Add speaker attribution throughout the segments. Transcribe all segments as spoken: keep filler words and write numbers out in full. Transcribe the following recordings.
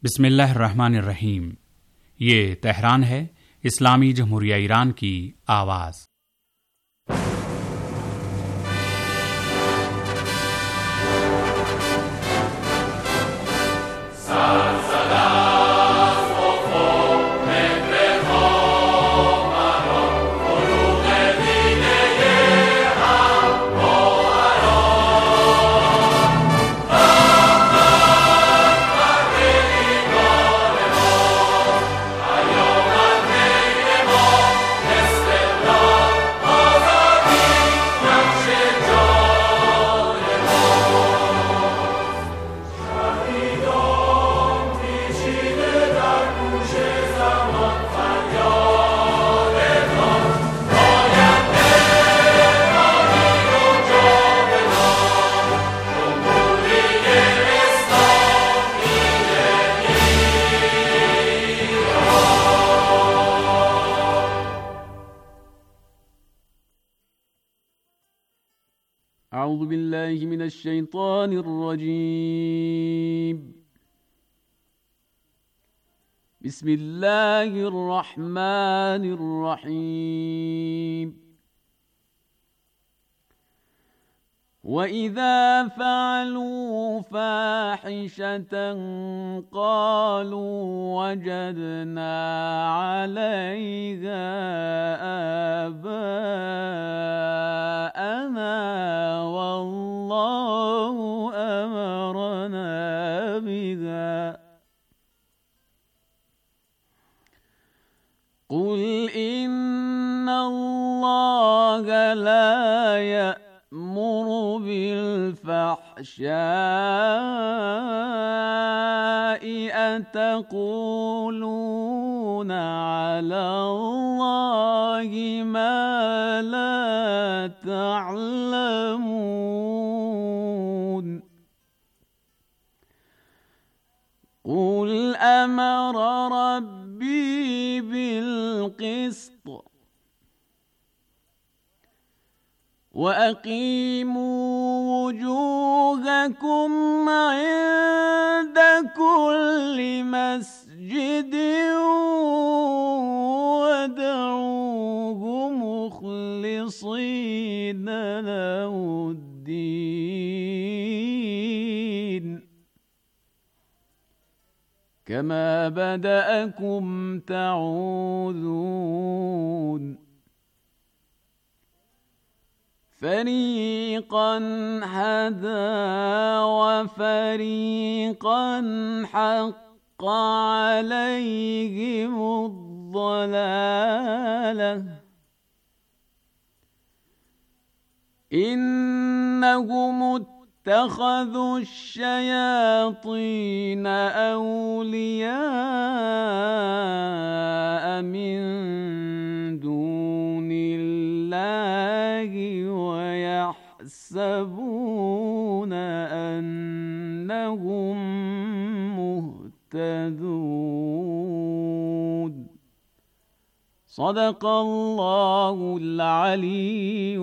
Speaker 1: बिस्मिल्लाहिर्रहमानिर्रहीम। ये तेहरान है, इस्लामी जमहूरिया ईरान की आवाज़।
Speaker 2: أعوذ بالله من الشيطان الرجيم. بسم الله الرحمن الرحيم. وإذا فعلوا فاحشة قالوا وجدنا عليها آباءنا والله أمرنا بها قل إن الله لا يأمر بالفحشاء أتقولون على الله ما لا تعلمون قل أمر ربي بالقسط وأقيموا وجوهكم عند كل مسجد وادعوه مخلصين له الدين كما بدأكم تعودون فريقا هدى وفريقا حق عليهم الضلالة إنهم اتخذوا الشياطين أولياء من دون الله ويحسبون أنهم مهتدون صدق الله العلی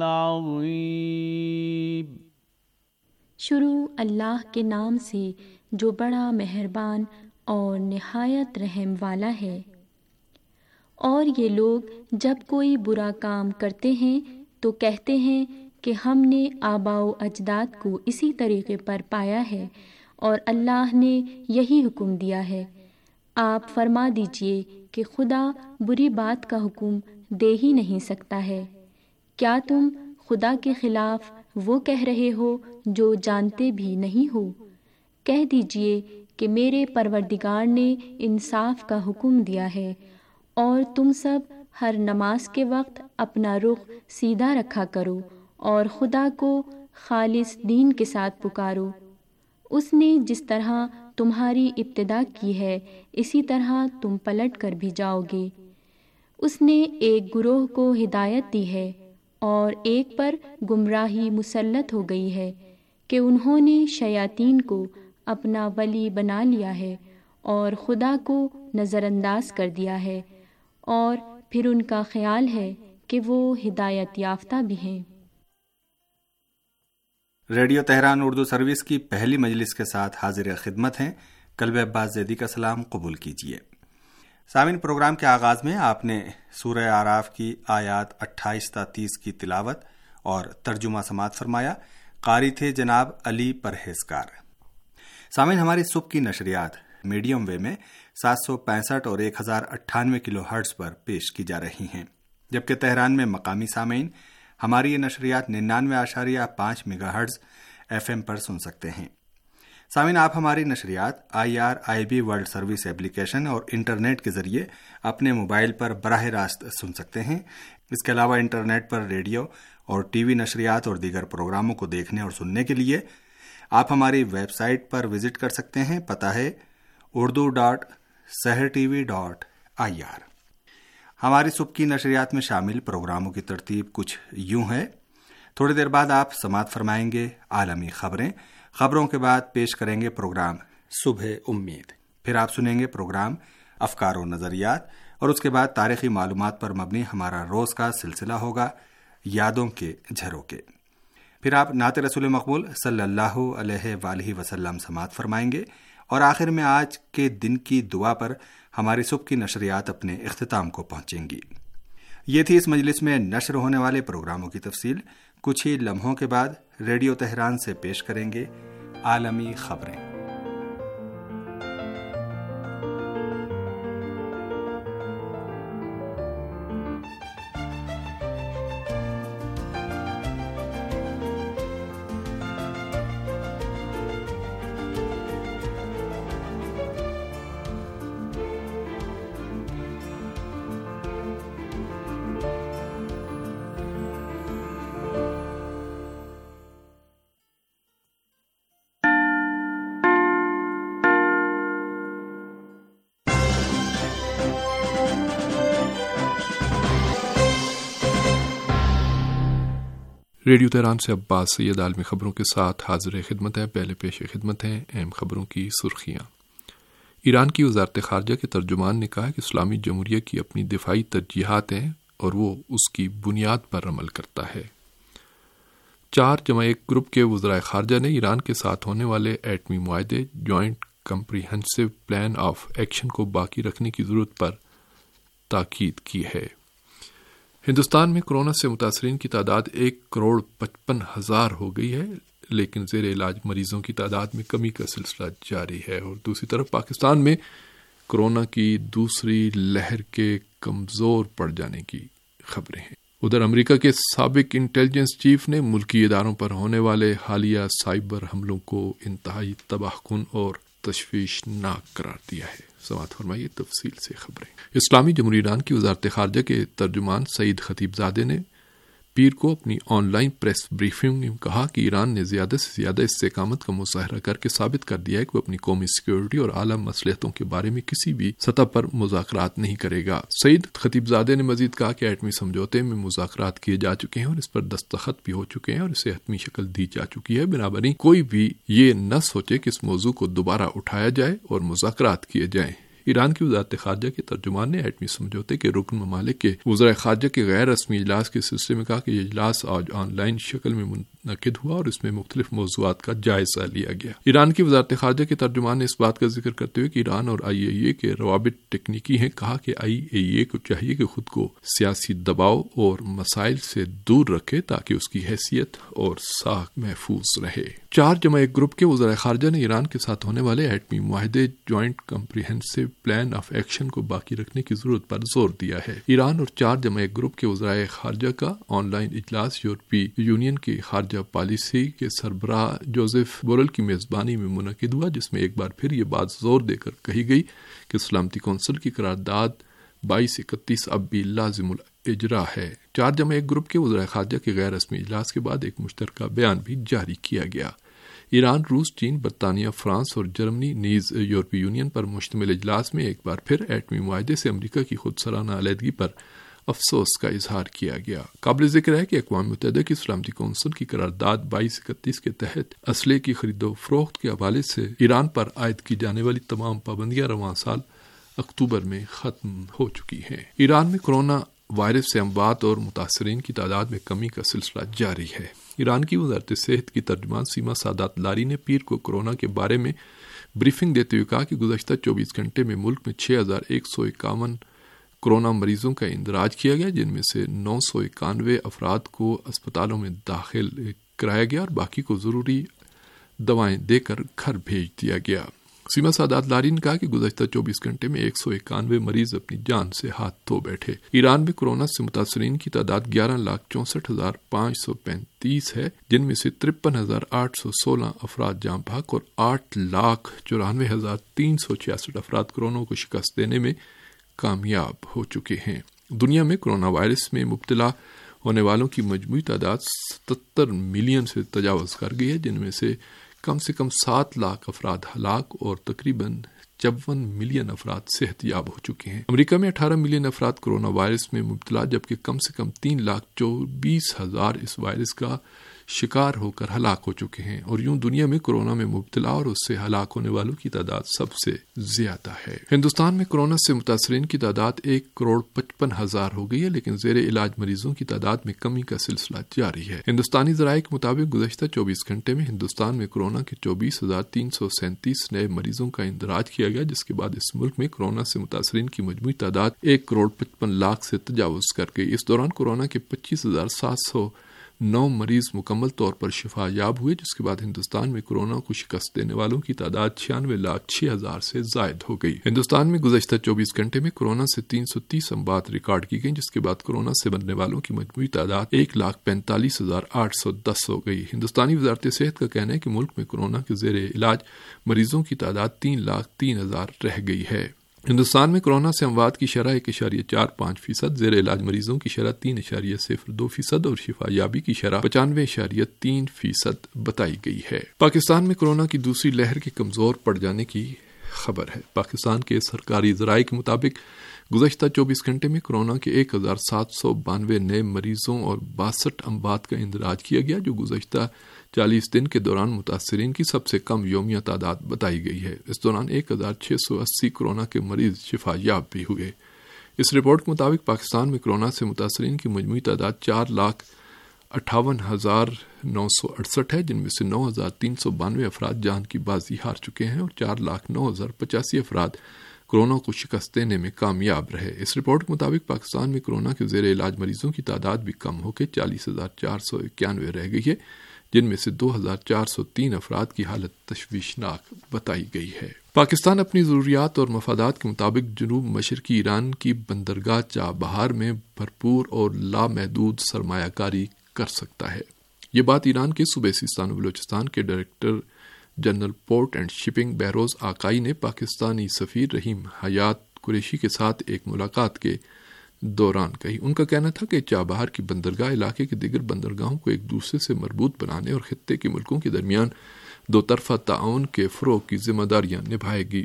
Speaker 2: العظیم।
Speaker 3: शुरू अल्लाह के नाम से जो बड़ा मेहरबान और निहायत रहम वाला है। और ये लोग जब कोई बुरा काम करते हैं तो कहते हैं कि हमने आबाओ अजदाद को इसी तरीके पर पाया है और अल्लाह ने यही हुक्म दिया है। आप फरमा दीजिए कि खुदा बुरी बात का हुक्म दे ही नहीं सकता है। क्या तुम खुदा के खिलाफ वो कह रहे हो जो जानते भी नहीं हो? कह दीजिए कि मेरे परवरदिगार ने इंसाफ का हुक्म दिया है और तुम सब हर नमाज के वक्त अपना रुख सीधा रखा करो और खुदा को खालिस दीन के साथ पुकारो। उसने जिस तरह तुम्हारी इब्तिदा की है इसी तरह तुम पलट कर भी जाओगे। उसने एक गुरोह को हिदायत दी है और एक पर गुमराही मुसल्लत हो गई है कि उन्होंने शयातीन को अपना वली बना लिया है और खुदा को नज़रअंदाज कर दिया है और फिर उनका ख्याल है कि वो हिदायत याफ्ता भी हैं।
Speaker 4: रेडियो तेहरान उर्दू सर्विस की पहली मजलिस के साथ हाजिर खिदमत हैं قلب عباس زیدی کا سلام قبول کیجیے۔ سامعین، پروگرام کے آغاز میں آپ نے سورہ اعراف کی آیات اٹھائیس تا تیس کی تلاوت اور ترجمہ سماعت فرمایا۔ قاری تھے جناب علی پرہیزگار۔ سامعین، ہماری صبح کی نشریات میڈیم ویو میں سات سو پینسٹھ اور ایک ہزار اٹھانوے کلو ہرٹز پر پیش کی جا رہی ہیں، جبکہ تہران میں مقامی سامعین ہماری یہ نشریات ننانوے اشاریہ پانچ میگا ہرٹز ایف ایم پر سن سکتے ہیں۔ سامعین، آپ ہماری نشریات I R I B world service application اور انٹرنیٹ کے ذریعے اپنے موبائل پر براہ راست سن سکتے ہیں۔ اس کے علاوہ انٹرنیٹ پر ریڈیو اور ٹی وی نشریات اور دیگر پروگراموں کو دیکھنے اور سننے کے لیے آپ ہماری ویب سائٹ پر وزٹ کر سکتے ہیں۔ پتہ ہے Urdu dot Sahar T V dot I R. ہماری صبح کی نشریات میں شامل پروگراموں کی ترتیب کچھ یوں ہے۔ تھوڑی دیر بعد آپ سماعت فرمائیں گے عالمی خبریں، خبروں کے بعد پیش کریں گے پروگرام صبح امید، پھر آپ سنیں گے پروگرام افکار و نظریات، اور اس کے بعد تاریخی معلومات پر مبنی ہمارا روز کا سلسلہ ہوگا یادوں کے جھروکے۔ پھر آپ نعت رسول مقبول صلی اللہ علیہ وآلہ وسلم سماعت فرمائیں گے، اور آخر میں آج کے دن کی دعا پر ہماری صبح کی نشریات اپنے اختتام کو پہنچیں گی۔ یہ تھی اس مجلس میں نشر ہونے والے پروگراموں کی تفصیل۔ کچھ ہی لمحوں کے بعد ریڈیو تہران سے پیش کریں گے عالمی خبریں۔
Speaker 5: ریڈیو تہران سے عباس سید عالمی خبروں کے ساتھ حاضر خدمت ہے۔ پہلے پیش خدمت ہیں اہم خبروں کی سرخیاں۔ ایران کی وزارت خارجہ کے ترجمان نے کہا کہ اسلامی جمہوریہ کی اپنی دفاعی ترجیحات ہیں اور وہ اس کی بنیاد پر عمل کرتا ہے۔ چار جمع ایک گروپ کے وزرائے خارجہ نے ایران کے ساتھ ہونے والے ایٹمی معاہدے joint comprehensive plan of action کو باقی رکھنے کی ضرورت پر تاکید کی ہے۔ ہندوستان میں کورونا سے متاثرین کی تعداد ایک کروڑ پچپن ہزار ہو گئی ہے، لیکن زیر علاج مریضوں کی تعداد میں کمی کا سلسلہ جاری ہے، اور دوسری طرف پاکستان میں کورونا کی دوسری لہر کے کمزور پڑ جانے کی خبریں ہیں۔ ادھر امریکہ کے سابق انٹیلیجنس چیف نے ملکی اداروں پر ہونے والے حالیہ سائبر حملوں کو انتہائی تباہ کن اور تشویشناک قرار دیا ہے۔ سماعت فرمائیے تفصیل سے خبریں۔ اسلامی جمہوریہ ایران کی وزارت خارجہ کے ترجمان سعید خطیب زادے نے پیر کو اپنی آن لائن پریس بریفنگ میں کہا کہ ایران نے زیادہ سے زیادہ استحکامت کا مظاہرہ کر کے ثابت کر دیا ہے کہ وہ اپنی قومی سیکیورٹی اور اعلیٰ مصلحتوں کے بارے میں کسی بھی سطح پر مذاکرات نہیں کرے گا۔ سعید خطیب زادے نے مزید کہا کہ ایٹمی سمجھوتے میں مذاکرات کیے جا چکے ہیں اور اس پر دستخط بھی ہو چکے ہیں اور اسے حتمی شکل دی جا چکی ہے، بنابراین کوئی بھی یہ نہ سوچے کہ اس موضوع کو دوبارہ اٹھایا جائے اور مذاکرات کیے جائیں۔ ایران کی وزارت خارجہ کے ترجمان نے ایٹمی سمجھوتے کے رکن ممالک کے وزرائے خارجہ کے غیر رسمی اجلاس کے سلسلے میں کہا کہ یہ اجلاس آج آن لائن شکل میں منعقد ہوا اور اس میں مختلف موضوعات کا جائزہ لیا گیا۔ ایران کی وزارت خارجہ کے ترجمان نے اس بات کا ذکر کرتے ہوئے کہ ایران اور آئی اے اے کے روابط ٹیکنیکی ہیں، کہا کہ آئی اے اے کو چاہیے کہ خود کو سیاسی دباؤ اور مسائل سے دور رکھے تاکہ اس کی حیثیت اور ساکھ محفوظ رہے۔ چار جمع ایک گروپ کے وزرائے خارجہ نے ایران کے ساتھ ہونے والے ایٹمی معاہدے joint comprehensive plan of action کو باقی رکھنے کی ضرورت پر زور دیا ہے۔ ایران اور چار جمع ایک گروپ کے وزرائے خارجہ کا آن لائن اجلاس یورپی یونین کی خارجہ پالیسی کے سربراہ جوزف بورل کی میزبانی میں منعقد ہوا، جس میں ایک بار پھر یہ بات زور دے کر کہی گئی کہ سلامتی کونسل کی قرارداد بائیس اکتیس اب بھی لازم الاجرا ہے۔ چار جمع ایک گروپ کے وزرائے خارجہ کے غیر رسمی اجلاس کے بعد ایک مشترکہ بیان بھی جاری کیا گیا۔ ایران، روس، چین، برطانیہ، فرانس اور جرمنی نیز یورپی یونین پر مشتمل اجلاس میں ایک بار پھر ایٹمی معاہدے سے امریکہ کی خود سرانہ علیحدگی پر افسوس کا اظہار کیا گیا۔ قابل ذکر ہے کہ اقوام متحدہ کی سلامتی کونسل کی قرارداد بائیس اکتیس کے تحت اسلحے کی خرید و فروخت کے حوالے سے ایران پر عائد کی جانے والی تمام پابندیاں رواں سال اکتوبر میں ختم ہو چکی ہیں۔ ایران میں کورونا وائرس سے اموات اور متاثرین کی تعداد میں کمی کا سلسلہ جاری ہے۔ ایران کی وزارت صحت کی ترجمان سیما سادات لاری نے پیر کو کورونا کے بارے میں بریفنگ دیتے ہوئے کہا کہ گزشتہ چوبیس گھنٹے میں ملک میں چھ ہزار ایک سو اکاون کورونا مریضوں کا اندراج کیا گیا، جن میں سے نو سو اکانوے افراد کو اسپتالوں میں داخل کرایا گیا اور باقی کو ضروری دوائیں دے کر گھر بھیج دیا گیا۔ سیما سعادات لاری نے کہا کہ گزشتہ چوبیس گھنٹے میں ایک سو اکانوے مریض اپنی جان سے ہاتھ دھو بیٹھے۔ ایران میں کورونا سے متاثرین کی تعداد گیارہ لاکھ چونسٹھ ہزار پانچ سو پینتیس ہے، جن میں سے ترپن ہزار آٹھ سو سولہ افراد جاں بحق اور آٹھ لاکھ چورانوے ہزار تین سو چھیاسٹھ افراد کورونا کو شکست دینے میں کامیاب ہو چکے ہیں۔ دنیا میں کورونا وائرس میں مبتلا ہونے والوں کی مجموعی تعداد ستر ملین سے تجاوز کر گئی ہے، جن میں سے کم سے کم سات لاکھ افراد ہلاک اور تقریباً چون ملین افراد صحت یاب ہو چکے ہیں۔ امریکہ میں اٹھارہ ملین افراد کورونا وائرس میں مبتلا، جبکہ کم سے کم تین لاکھ چوبیس ہزار اس وائرس کا شکار ہو کر ہلاک ہو چکے ہیں، اور یوں دنیا میں کورونا میں مبتلا اور اس سے ہلاک ہونے والوں کی تعداد سب سے زیادہ ہے۔ ہندوستان میں کورونا سے متاثرین کی تعداد ایک کروڑ پچپن ہزار ہو گئی ہے، لیکن زیر علاج مریضوں کی تعداد میں کمی کا سلسلہ جاری ہے۔ ہندوستانی ذرائع کے مطابق گزشتہ چوبیس گھنٹے میں ہندوستان میں کورونا کے چوبیس ہزار تین سو سینتیس نئے مریضوں کا اندراج کیا گیا، جس کے بعد اس ملک میں کورونا سے متاثرین کی مجموعی تعداد ایک کروڑ پچپن لاکھ سے تجاوز کر گئی۔ اس دوران کورونا کے پچیس ہزار سات سو نو مریض مکمل طور پر شفا یاب ہوئے، جس کے بعد ہندوستان میں کورونا کو شکست دینے والوں کی تعداد چھیانوے لاکھ چھ ہزار سے زائد ہو گئی۔ ہندوستان میں گزشتہ چوبیس گھنٹے میں کورونا سے تین سو تیس اموات ریکارڈ کی گئی، جس کے بعد کورونا سے مرنے والوں کی مجموعی تعداد ایک لاکھ پینتالیس ہزار آٹھ سو دس ہو گئی۔ ہندوستانی وزارت صحت کا کہنا ہے کہ ملک میں کورونا کے زیر علاج مریضوں کی تعداد تین لاکھ تین ہزار رہ گئی ہے۔ ہندوستان میں کورونا سے اموات کی شرح ایک اشاریہ چار پانچ فیصد، زیر علاج مریضوں کی شرح تین اشاریہ صفر دو فیصد اور شفا یابی کی شرح پچانوے اشاریہ تین فیصد بتائی گئی ہے۔ پاکستان میں کورونا کی دوسری لہر کے کمزور پڑ جانے کی خبر ہے۔ پاکستان کے سرکاری ذرائع کے مطابق گزشتہ چوبیس گھنٹے میں کورونا کے ایک ہزار سات سو بانوے نئے مریضوں اور باسٹھ اموات کا اندراج کیا گیا، جو گزشتہ چالیس دن کے دوران متاثرین کی سب سے کم یومیہ تعداد بتائی گئی ہے۔ اس دوران ایک ہزار چھ سو اسی کورونا کے مریض شفا یاب بھی ہوئے۔ اس رپورٹ کے مطابق پاکستان میں کورونا سے متاثرین کی مجموعی تعداد چار لاکھ اٹھاون ہزار نو سو اڑسٹھ ہے، جن میں سے نو ہزار تین سو بانوے افراد جان کی بازی ہار چکے ہیں اور چار لاکھ نو ہزار پچاسی افراد کورونا کو شکست دینے میں کامیاب رہے۔ اس رپورٹ کے مطابق پاکستان میں کورونا کے زیر علاج مریضوں کی تعداد بھی کم ہو کے چالیس ہزار چار سو اکیانوے رہ گئی ہے، جن میں سے دو ہزار چار سو تین افراد کی حالت تشویشناک بتائی گئی ہے۔ پاکستان اپنی ضروریات اور مفادات کے مطابق جنوب مشرقی ایران کی بندرگاہ چابہار میں بھرپور اور لامحدود سرمایہ کاری کر سکتا ہے۔ یہ بات ایران کے صوبے سیستان و بلوچستان کے director general port and shipping Behrouz Aghaei نے پاکستانی سفیر رحیم حیات قریشی کے ساتھ ایک ملاقات کے دوران کہی۔ ان کا کہنا تھا کہ چابہار کی بندرگاہ علاقے کے دیگر بندرگاہوں کو ایک دوسرے سے مربوط بنانے اور خطے کے ملکوں کے درمیان دو طرفہ تعاون کے فروغ کی ذمہ داریاں نبھائے گی۔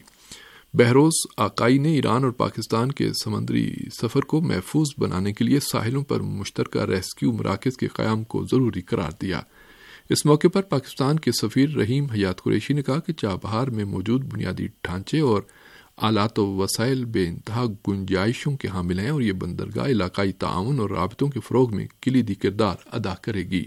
Speaker 5: بہروز آقائی نے ایران اور پاکستان کے سمندری سفر کو محفوظ بنانے کے لیے ساحلوں پر مشترکہ ریسکیو مراکز کے قیام کو ضروری قرار دیا۔ اس موقع پر پاکستان کے سفیر رحیم حیات قریشی نے کہا کہ چابہار میں موجود بنیادی ڈھانچے اور آلات و وسائل بے انتہا گنجائشوں کے حامل ہیں اور یہ بندرگاہ علاقائی تعاون اور رابطوں کے فروغ میں کلیدی کردار ادا کرے گی۔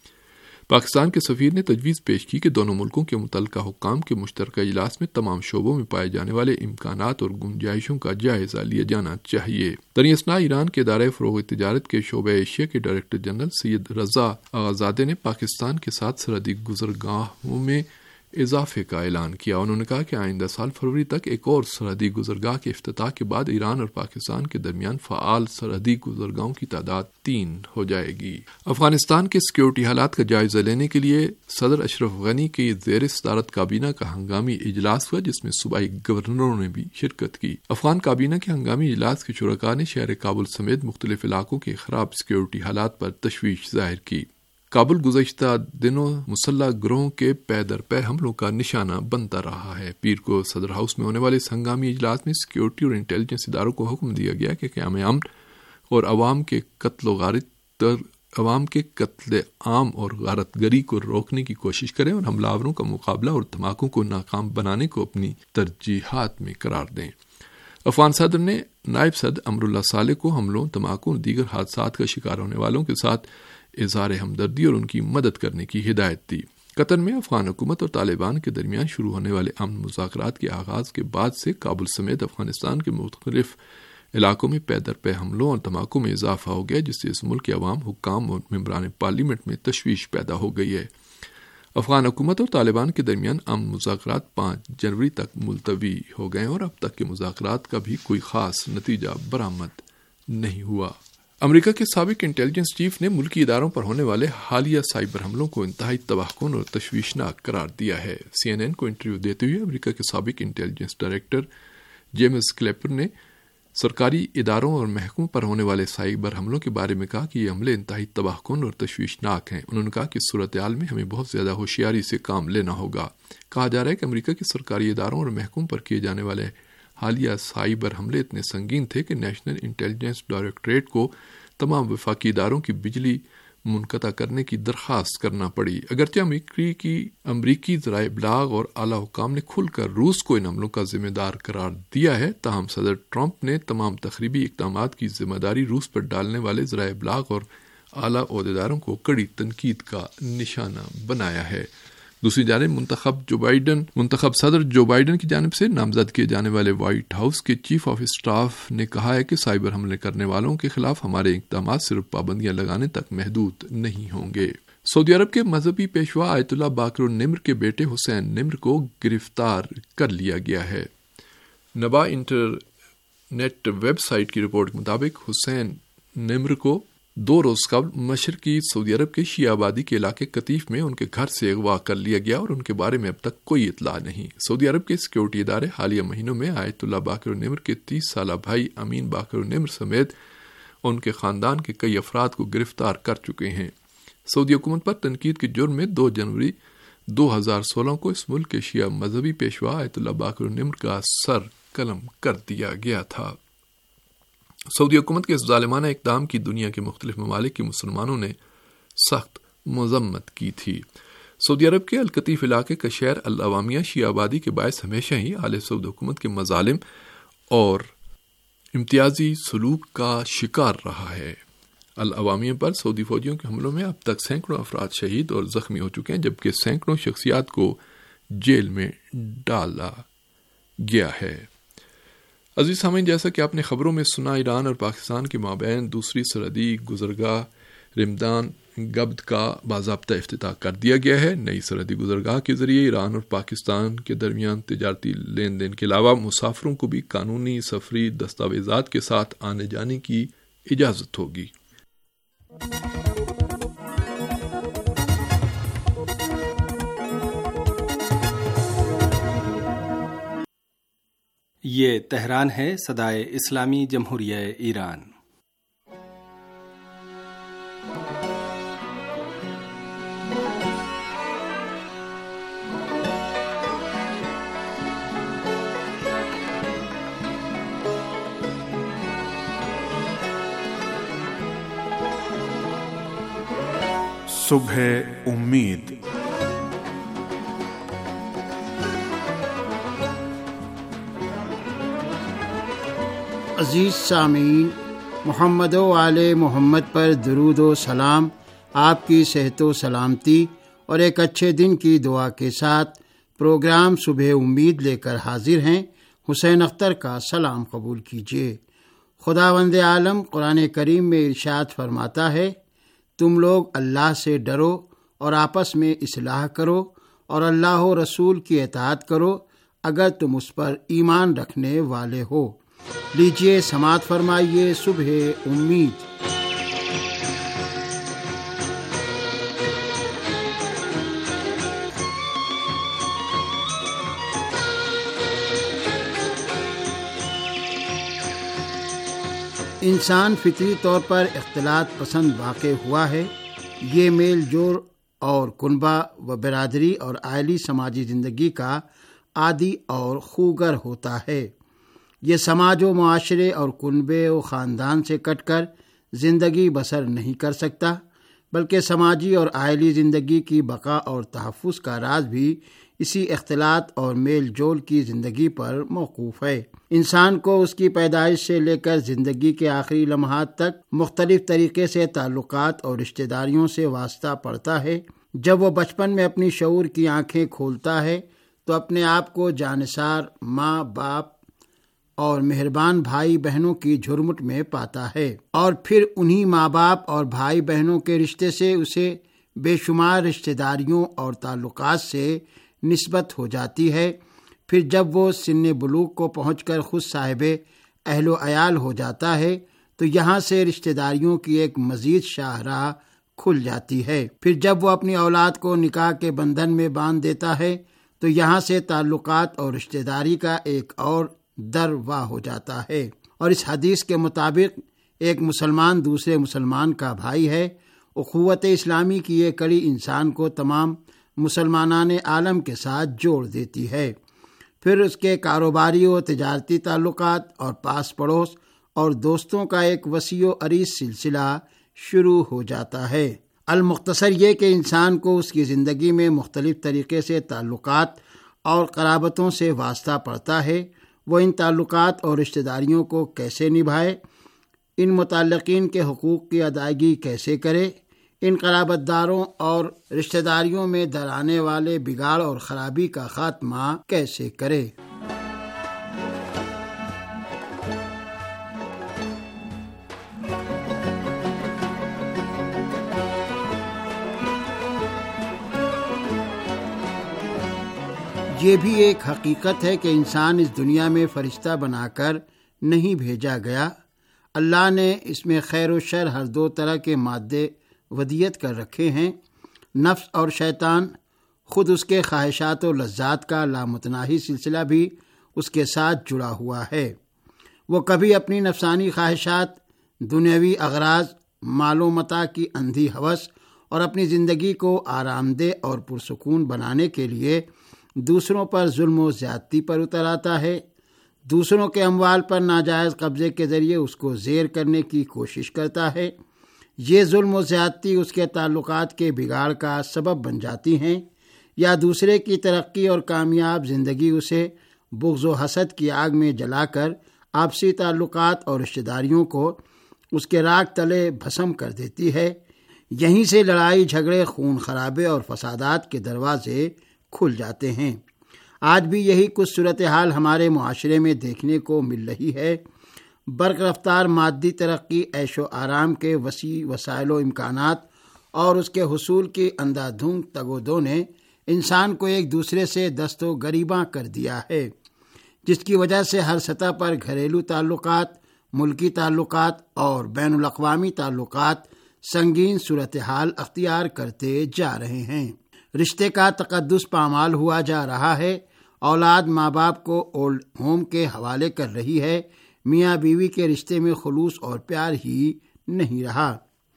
Speaker 5: پاکستان کے سفیر نے تجویز پیش کی کہ دونوں ملکوں کے متعلقہ حکام کے مشترکہ اجلاس میں تمام شعبوں میں پائے جانے والے امکانات اور گنجائشوں کا جائزہ لیا جانا چاہیے۔ در اثنا ایران کے ادارہ فروغ تجارت کے شعبہ ایشیا کے ڈائریکٹر جنرل سید رضا آغازادے نے پاکستان کے ساتھ سرحدی گزرگاہوں میں اضافے کا اعلان کیا۔ انہوں نے کہا کہ آئندہ سال فروری تک ایک اور سرحدی گزرگاہ کے افتتاح کے بعد ایران اور پاکستان کے درمیان فعال سرحدی گزرگاہوں کی تعداد تین ہو جائے گی۔ افغانستان کے سیکیورٹی حالات کا جائزہ لینے کے لیے صدر اشرف غنی کی زیر صدارت کابینہ کا ہنگامی اجلاس ہوا، جس میں صوبائی گورنروں نے بھی شرکت کی۔ افغان کابینہ کے ہنگامی اجلاس کے شرکاء نے شہر کابل سمیت مختلف علاقوں کے خراب سیکیورٹی حالات پر تشویش ظاہر کی۔ کابل گزشتہ دنوں مسلح گروہوں کے پے در پے حملوں کا نشانہ بنتا رہا ہے۔ پیر کو صدر ہاؤس میں ہونے والے اس ہنگامی اجلاس میں سیکیورٹی اور انٹیلیجنس اداروں کو حکم دیا گیا کہ قیام امن اور عوام کے قتل و غارت عوام کے قتل عام اور غارت گری کو روکنے کی کوشش کریں اور حملہ آوروں کا مقابلہ اور دھماکوں کو ناکام بنانے کو اپنی ترجیحات میں قرار دیں۔ افغان صدر نے نائب صدر امر اللہ صالح کو حملوں، دھماکوں اور دیگر حادثات کا شکار ہونے والوں کے ساتھ اظہار ہمدردی اور ان کی مدد کرنے کی ہدایت دی۔ قطر میں افغان حکومت اور طالبان کے درمیان شروع ہونے والے امن مذاکرات کے آغاز کے بعد سے کابل سمیت افغانستان کے مختلف علاقوں میں پے در پے حملوں اور دھماکوں میں اضافہ ہو گیا، جس سے اس ملک کے عوام، حکام اور ممبران پارلیمنٹ میں تشویش پیدا ہو گئی ہے۔ افغان حکومت اور طالبان کے درمیان امن مذاکرات پانچ جنوری تک ملتوی ہو گئے اور اب تک کے مذاکرات کا بھی کوئی خاص نتیجہ برآمد نہیں ہوا۔ امریکہ کے سابق انٹیلیجنس چیف نے ملکی اداروں پر ہونے والے حالیہ سائبر حملوں کو انتہائی تباہ کن اور تشویشناک قرار دیا ہے۔ سی این این کو انٹرویو دیتے ہوئے امریکہ کے سابق انٹیلیجنس ڈائریکٹر جیمز کلیپر نے سرکاری اداروں اور محکموں پر ہونے والے سائبر حملوں کے بارے میں کہا کہ یہ حملے انتہائی تباہ کن اور تشویشناک ہیں۔ انہوں نے کہا کہ اس صورتحال میں ہمیں بہت زیادہ ہوشیاری سے کام لینا ہوگا۔ کہا جا رہا ہے کہ امریکہ کے سرکاری اداروں اور محکموں پر کیے جانے والے حالیہ سائبر حملے اتنے سنگین تھے کہ نیشنل انٹیلیجنس ڈائریکٹوریٹ کو تمام وفاقی اداروں کی بجلی منقطع کرنے کی درخواست کرنا پڑی۔ اگرچہ امریکی امریکی ذرائع ابلاغ اور اعلی حکام نے کھل کر روس کو ان حملوں کا ذمہ دار قرار دیا ہے، تاہم صدر ٹرمپ نے تمام تخریبی اقدامات کی ذمہ داری روس پر ڈالنے والے ذرائع ابلاغ اور اعلی عہدیداروں کو کڑی تنقید کا نشانہ بنایا ہے۔ دوسری جانب منتخب جو بائیڈن منتخب صدر جو بائیڈن کی جانب سے نامزد کیے جانے والے وائٹ ہاؤس کے چیف آف اسٹاف نے کہا ہے کہ سائبر حملے کرنے والوں کے خلاف ہمارے اقدامات صرف پابندیاں لگانے تک محدود نہیں ہوں گے۔ سعودی عرب کے مذہبی پیشوا آیت اللہ باقر النمر کے بیٹے حسین نمر کو گرفتار کر لیا گیا ہے۔ نبا انٹرنیٹ ویب سائٹ کی رپورٹ کے مطابق حسین نمر کو دو روز قبل مشرقی سعودی عرب کے شیعہ آبادی کے علاقے قطیف میں ان کے گھر سے اغوا کر لیا گیا اور ان کے بارے میں اب تک کوئی اطلاع نہیں۔ سعودی عرب کے سیکورٹی ادارے حالیہ مہینوں میں آیت اللہ باقر النمر کے تیس سالہ بھائی امین باقر النمر سمیت ان کے خاندان کے کئی افراد کو گرفتار کر چکے ہیں۔ سعودی حکومت پر تنقید کے جرم میں دو جنوری دو ہزار سولہ کو اس ملک کے شیعہ مذہبی پیشوا آیت اللہ باقر النمر کا سر قلم کر دیا گیا تھا۔ سعودی حکومت کے اس ظالمانہ اقدام کی دنیا کے مختلف ممالک کے مسلمانوں نے سخت مذمت کی تھی۔ سعودی عرب کے القطیف علاقے کا شہر العوامیہ شیعہ آبادی کے باعث ہمیشہ ہی آل سعود حکومت کے مظالم اور امتیازی سلوک کا شکار رہا ہے۔ العوامیہ پر سعودی فوجیوں کے حملوں میں اب تک سینکڑوں افراد شہید اور زخمی ہو چکے ہیں، جبکہ سینکڑوں شخصیات کو جیل میں ڈالا گیا ہے۔ عزیز سامعین، جیسا کہ آپ نے خبروں میں سنا، ایران اور پاکستان کے مابین دوسری سرحدی گزرگاہ رمدان گبد کا باضابطہ افتتاح کر دیا گیا ہے۔ نئی سرحدی گزرگاہ کے ذریعے ایران اور پاکستان کے درمیان تجارتی لین دین کے علاوہ مسافروں کو بھی قانونی سفری دستاویزات کے ساتھ آنے جانے کی اجازت ہوگی۔
Speaker 4: یہ تہران ہے، صدائے اسلامی جمہوریہ ایران۔
Speaker 6: صبح امید۔
Speaker 7: عزیز سامعین، محمد و آل محمد پر درود و سلام، آپ کی صحت و سلامتی اور ایک اچھے دن کی دعا کے ساتھ پروگرام صبح امید لے کر حاضر ہیں۔ حسین اختر کا سلام قبول کیجیے۔ خداوند عالم قرآن کریم میں ارشاد فرماتا ہے، تم لوگ اللہ سے ڈرو اور آپس میں اصلاح کرو اور اللہ و رسول کی اطاعت کرو اگر تم اس پر ایمان رکھنے والے ہو۔ لیجیے سماعت فرمائیے صبح امید۔ انسان فطری طور پر اختلاط پسند واقع ہوا ہے۔ یہ میل جول اور کنبہ و برادری اور عائلی سماجی زندگی کا عادی اور خوگر ہوتا ہے۔ یہ سماج و معاشرے اور کنبے و خاندان سے کٹ کر زندگی بسر نہیں کر سکتا، بلکہ سماجی اور عائلی زندگی کی بقا اور تحفظ کا راز بھی اسی اختلاط اور میل جول کی زندگی پر موقوف ہے۔ انسان کو اس کی پیدائش سے لے کر زندگی کے آخری لمحات تک مختلف طریقے سے تعلقات اور رشتہ داریوں سے واسطہ پڑتا ہے، جب وہ بچپن میں اپنی شعور کی آنکھیں کھولتا ہے تو اپنے آپ کو جانثار ماں باپ اور مہربان بھائی بہنوں کی جھرمٹ میں پاتا ہے، اور پھر انہی ماں باپ اور بھائی بہنوں کے رشتے سے اسے بے شمار رشتہ داریوں اور تعلقات سے نسبت ہو جاتی ہے۔ پھر جب وہ سن بلوغ کو پہنچ کر خود صاحب اہل و عیال ہو جاتا ہے تو یہاں سے رشتہ داریوں کی ایک مزید شاہراہ کھل جاتی ہے۔ پھر جب وہ اپنی اولاد کو نکاح کے بندھن میں باندھ دیتا ہے تو یہاں سے تعلقات اور رشتہ داری کا ایک اور در واہ ہو جاتا ہے۔ اور اس حدیث کے مطابق ایک مسلمان دوسرے مسلمان کا بھائی ہے۔ اخوت اسلامی کی یہ کڑی انسان کو تمام مسلمانان عالم کے ساتھ جوڑ دیتی ہے۔ پھر اس کے کاروباری و تجارتی تعلقات اور پاس پڑوس اور دوستوں کا ایک وسیع و عریض سلسلہ شروع ہو جاتا ہے۔ المختصر یہ کہ انسان کو اس کی زندگی میں مختلف طریقے سے تعلقات اور قرابتوں سے واسطہ پڑتا ہے۔ وہ ان تعلقات اور رشتہ داریوں کو کیسے نبھائے، ان متعلقین کے حقوق کی ادائیگی کیسے کرے، ان قرابت داروں اور رشتہ داریوں میں در آنے والے بگاڑ اور خرابی کا خاتمہ کیسے کرے۔ یہ بھی ایک حقیقت ہے کہ انسان اس دنیا میں فرشتہ بنا کر نہیں بھیجا گیا۔ اللہ نے اس میں خیر و شر ہر دو طرح کے مادے ودیت کر رکھے ہیں۔ نفس اور شیطان، خود اس کے خواہشات و لذات کا لامتناہی سلسلہ بھی اس کے ساتھ جڑا ہوا ہے۔ وہ کبھی اپنی نفسانی خواہشات، دنیاوی اغراض، مال و متاع کی اندھی ہوس اور اپنی زندگی کو آرام دہ اور پرسکون بنانے کے لیے دوسروں پر ظلم و زیادتی پر اتر آتا ہے، دوسروں کے اموال پر ناجائز قبضے کے ذریعے اس کو زیر کرنے کی کوشش کرتا ہے۔ یہ ظلم و زیادتی اس کے تعلقات کے بگاڑ کا سبب بن جاتی ہیں، یا دوسرے کی ترقی اور کامیاب زندگی اسے بغض و حسد کی آگ میں جلا کر آپسی تعلقات اور رشتہ داریوں کو اس کے راکھ تلے بھسم کر دیتی ہے۔ یہیں سے لڑائی جھگڑے، خون خرابے اور فسادات کے دروازے کھل جاتے ہیں۔ آج بھی یہی کچھ صورتحال ہمارے معاشرے میں دیکھنے کو مل رہی ہے۔ برق رفتار مادی ترقی، عیش و آرام کے وسیع وسائل و امکانات اور اس کے حصول کی اندھا دھند تگ و دو نے انسان کو ایک دوسرے سے دست و گریباں کر دیا ہے، جس کی وجہ سے ہر سطح پر گھریلو تعلقات، ملکی تعلقات اور بین الاقوامی تعلقات سنگین صورتحال اختیار کرتے جا رہے ہیں۔ رشتے کا تقدس پامال ہوا جا رہا ہے، اولاد ماں باپ کو اولڈ ہوم کے حوالے کر رہی ہے، میاں بیوی کے رشتے میں خلوص اور پیار ہی نہیں رہا۔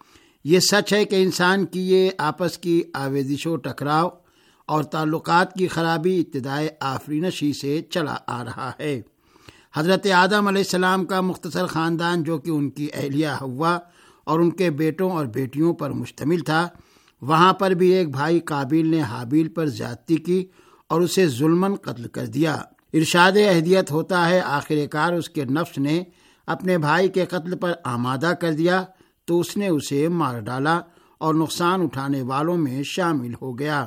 Speaker 7: یہ سچ ہے کہ انسان کی یہ آپس کی آویزش و ٹکراؤ اور تعلقات کی خرابی ابتدائے آفرینشی سے چلا آ رہا ہے۔ حضرت آدم علیہ السلام کا مختصر خاندان، جو کہ ان کی اہلیہ حوا اور ان کے بیٹوں اور بیٹیوں پر مشتمل تھا، وہاں پر بھی ایک بھائی قابیل نے حابیل پر زیادتی کی اور اسے ظلماً قتل کر دیا۔ ارشاد اہدیت ہوتا ہے، آخر کار اس کے نفس نے اپنے بھائی کے قتل پر آمادہ کر دیا تو اس نے اسے مار ڈالا اور نقصان اٹھانے والوں میں شامل ہو گیا۔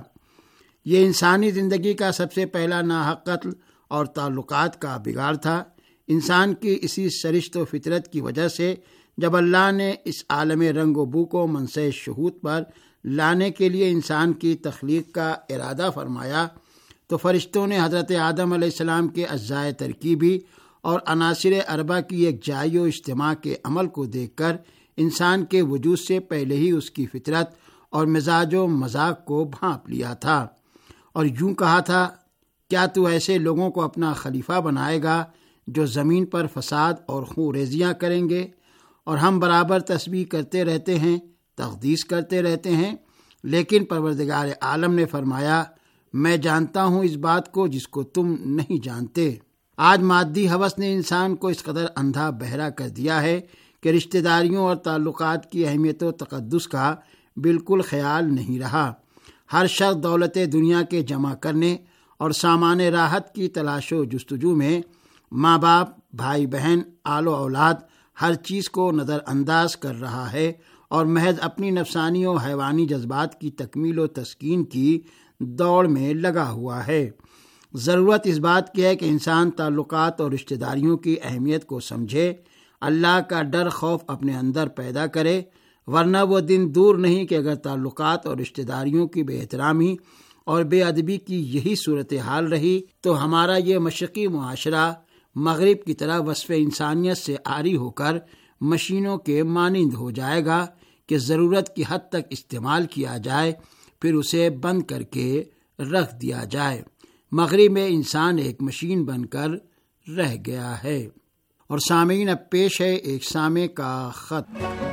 Speaker 7: یہ انسانی زندگی کا سب سے پہلا ناحق قتل اور تعلقات کا بگاڑ تھا۔ انسان کی اسی سرشت و فطرت کی وجہ سے جب اللہ نے اس عالم رنگ و بو کو منصع شہود پر لانے کے لیے انسان کی تخلیق کا ارادہ فرمایا تو فرشتوں نے حضرت آدم علیہ السلام کے اجزائے ترکیبی اور عناصر اربع کی ایک جائی و اجتماع کے عمل کو دیکھ کر انسان کے وجود سے پہلے ہی اس کی فطرت اور مزاج و مذاق کو بھانپ لیا تھا اور یوں کہا تھا، کیا تو ایسے لوگوں کو اپنا خلیفہ بنائے گا جو زمین پر فساد اور خون ریزیاں کریں گے؟ اور ہم برابر تسبیح کرتے رہتے ہیں، تقدیس کرتے رہتے ہیں، لیکن پروردگار عالم نے فرمایا، میں جانتا ہوں اس بات کو جس کو تم نہیں جانتے۔ آج مادی ہوس نے انسان کو اس قدر اندھا بہرا کر دیا ہے کہ رشتہ داریوں اور تعلقات کی اہمیت و تقدس کا بالکل خیال نہیں رہا۔ ہر شخص دولت دنیا کے جمع کرنے اور سامان راحت کی تلاش و جستجو میں ماں باپ، بھائی بہن، آل و اولاد، ہر چیز کو نظر انداز کر رہا ہے اور محض اپنی نفسانی و حیوانی جذبات کی تکمیل و تسکین کی دوڑ میں لگا ہوا ہے۔ ضرورت اس بات کی ہے کہ انسان تعلقات اور رشتہ داریوں کی اہمیت کو سمجھے، اللہ کا ڈر خوف اپنے اندر پیدا کرے، ورنہ وہ دن دور نہیں کہ اگر تعلقات اور رشتہ داریوں کی بے احترامی اور بے ادبی کی یہی صورتحال رہی تو ہمارا یہ مشرقی معاشرہ مغرب کی طرح وصف انسانیت سے عاری ہو کر مشینوں کے مانند ہو جائے گا کہ ضرورت کی حد تک استعمال کیا جائے پھر اسے بند کر کے رکھ دیا جائے۔ مغرب میں انسان ایک مشین بن کر رہ گیا ہے۔ اور سامعین، اب پیش ہے ایک سامع کا خط۔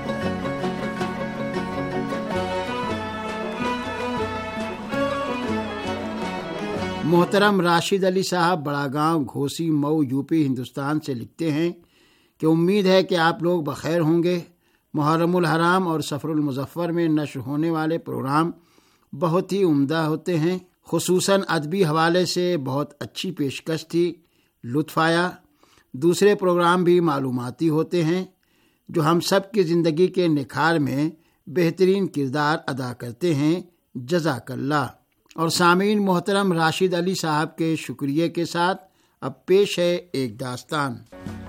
Speaker 7: محترم راشد علی صاحب بڑا گاؤں گھوسی مئو یو پی ہندوستان سے لکھتے ہیں کہ امید ہے کہ آپ لوگ بخیر ہوں گے۔ محرم الحرام اور سفر المظفر میں نشر ہونے والے پروگرام بہت ہی عمدہ ہوتے ہیں، خصوصاً ادبی حوالے سے بہت اچھی پیشکش تھی، لطف آیا۔ دوسرے پروگرام بھی معلوماتی ہوتے ہیں جو ہم سب کی زندگی کے نکھار میں بہترین کردار ادا کرتے ہیں، جزاک اللہ۔ اور سامعین محترم راشد علی صاحب کے شکریہ کے ساتھ اب پیش ہے ایک داستان۔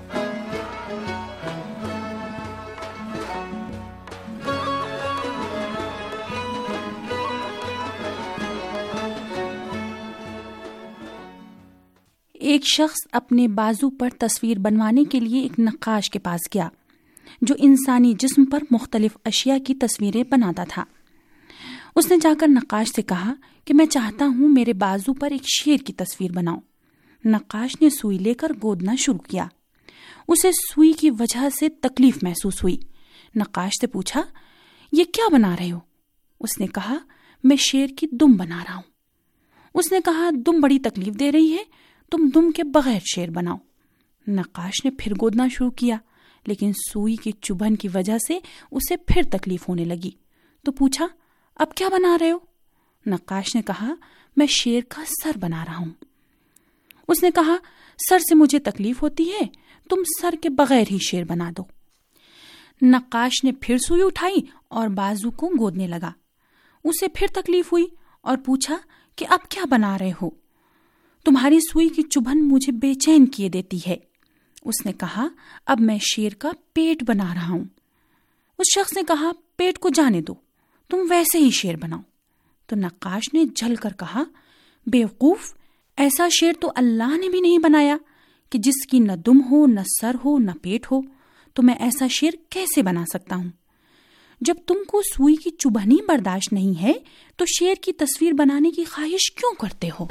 Speaker 8: ایک شخص اپنے بازو پر تصویر بنوانے کے لیے ایک نقاش کے پاس گیا جو انسانی جسم پر مختلف اشیاء کی تصویریں بناتا تھا۔ اس نے جا کر نقاش سے کہا کہ میں چاہتا ہوں میرے بازو پر ایک شیر کی تصویر بناؤ۔ نقاش نے سوئی لے کر گودنا شروع کیا۔ اسے سوئی کی وجہ سے تکلیف محسوس ہوئی۔ نقاش سے پوچھا، یہ کیا بنا رہے ہو؟ اس نے کہا، میں شیر کی دم بنا رہا ہوں۔ اس نے کہا، دم بڑی تکلیف دے رہی ہے، تم دم کے بغیر شیر بناؤ۔ نقاش نے پھر گودنا شروع کیا، لیکن سوئی کی چبھن کی وجہ سے اسے پھر تکلیف ہونے لگی، تو پوچھا، اب کیا بنا رہے ہو؟ نقاش نے کہا، میں شیر کا سر بنا رہا ہوں۔ اس نے کہا، سر سے مجھے تکلیف ہوتی ہے، تم سر کے بغیر ہی شیر بنا دو۔ نقاش نے پھر سوئی اٹھائی اور بازو کو گودنے لگا۔ اسے پھر تکلیف ہوئی اور پوچھا کہ اب کیا بنا رہے ہو؟ تمہاری سوئی کی چبھن مجھے بے چین کیے دیتی ہے۔ اس نے کہا، اب میں شیر کا پیٹ بنا رہا ہوں۔ اس شخص نے کہا، پیٹ کو جانے دو، تم ویسے ہی شیر بناؤ۔ تو نقاش نے جل کر کہا، بیوقوف، ایسا شیر تو اللہ نے بھی نہیں بنایا کہ جس کی نہ دم ہو، نہ سر ہو، نہ پیٹ ہو، تو میں ایسا شیر کیسے بنا سکتا ہوں؟ جب تم کو سوئی کی چبھنی برداشت نہیں ہے تو شیر کی تصویر بنانے کی خواہش کیوں کرتے ہو؟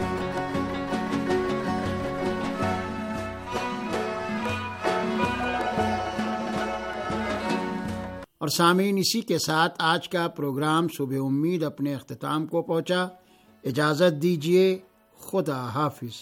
Speaker 7: اور سامعین، اسی کے ساتھ آج کا پروگرام صبح امید اپنے اختتام کو پہنچا۔ اجازت دیجیے، خدا حافظ۔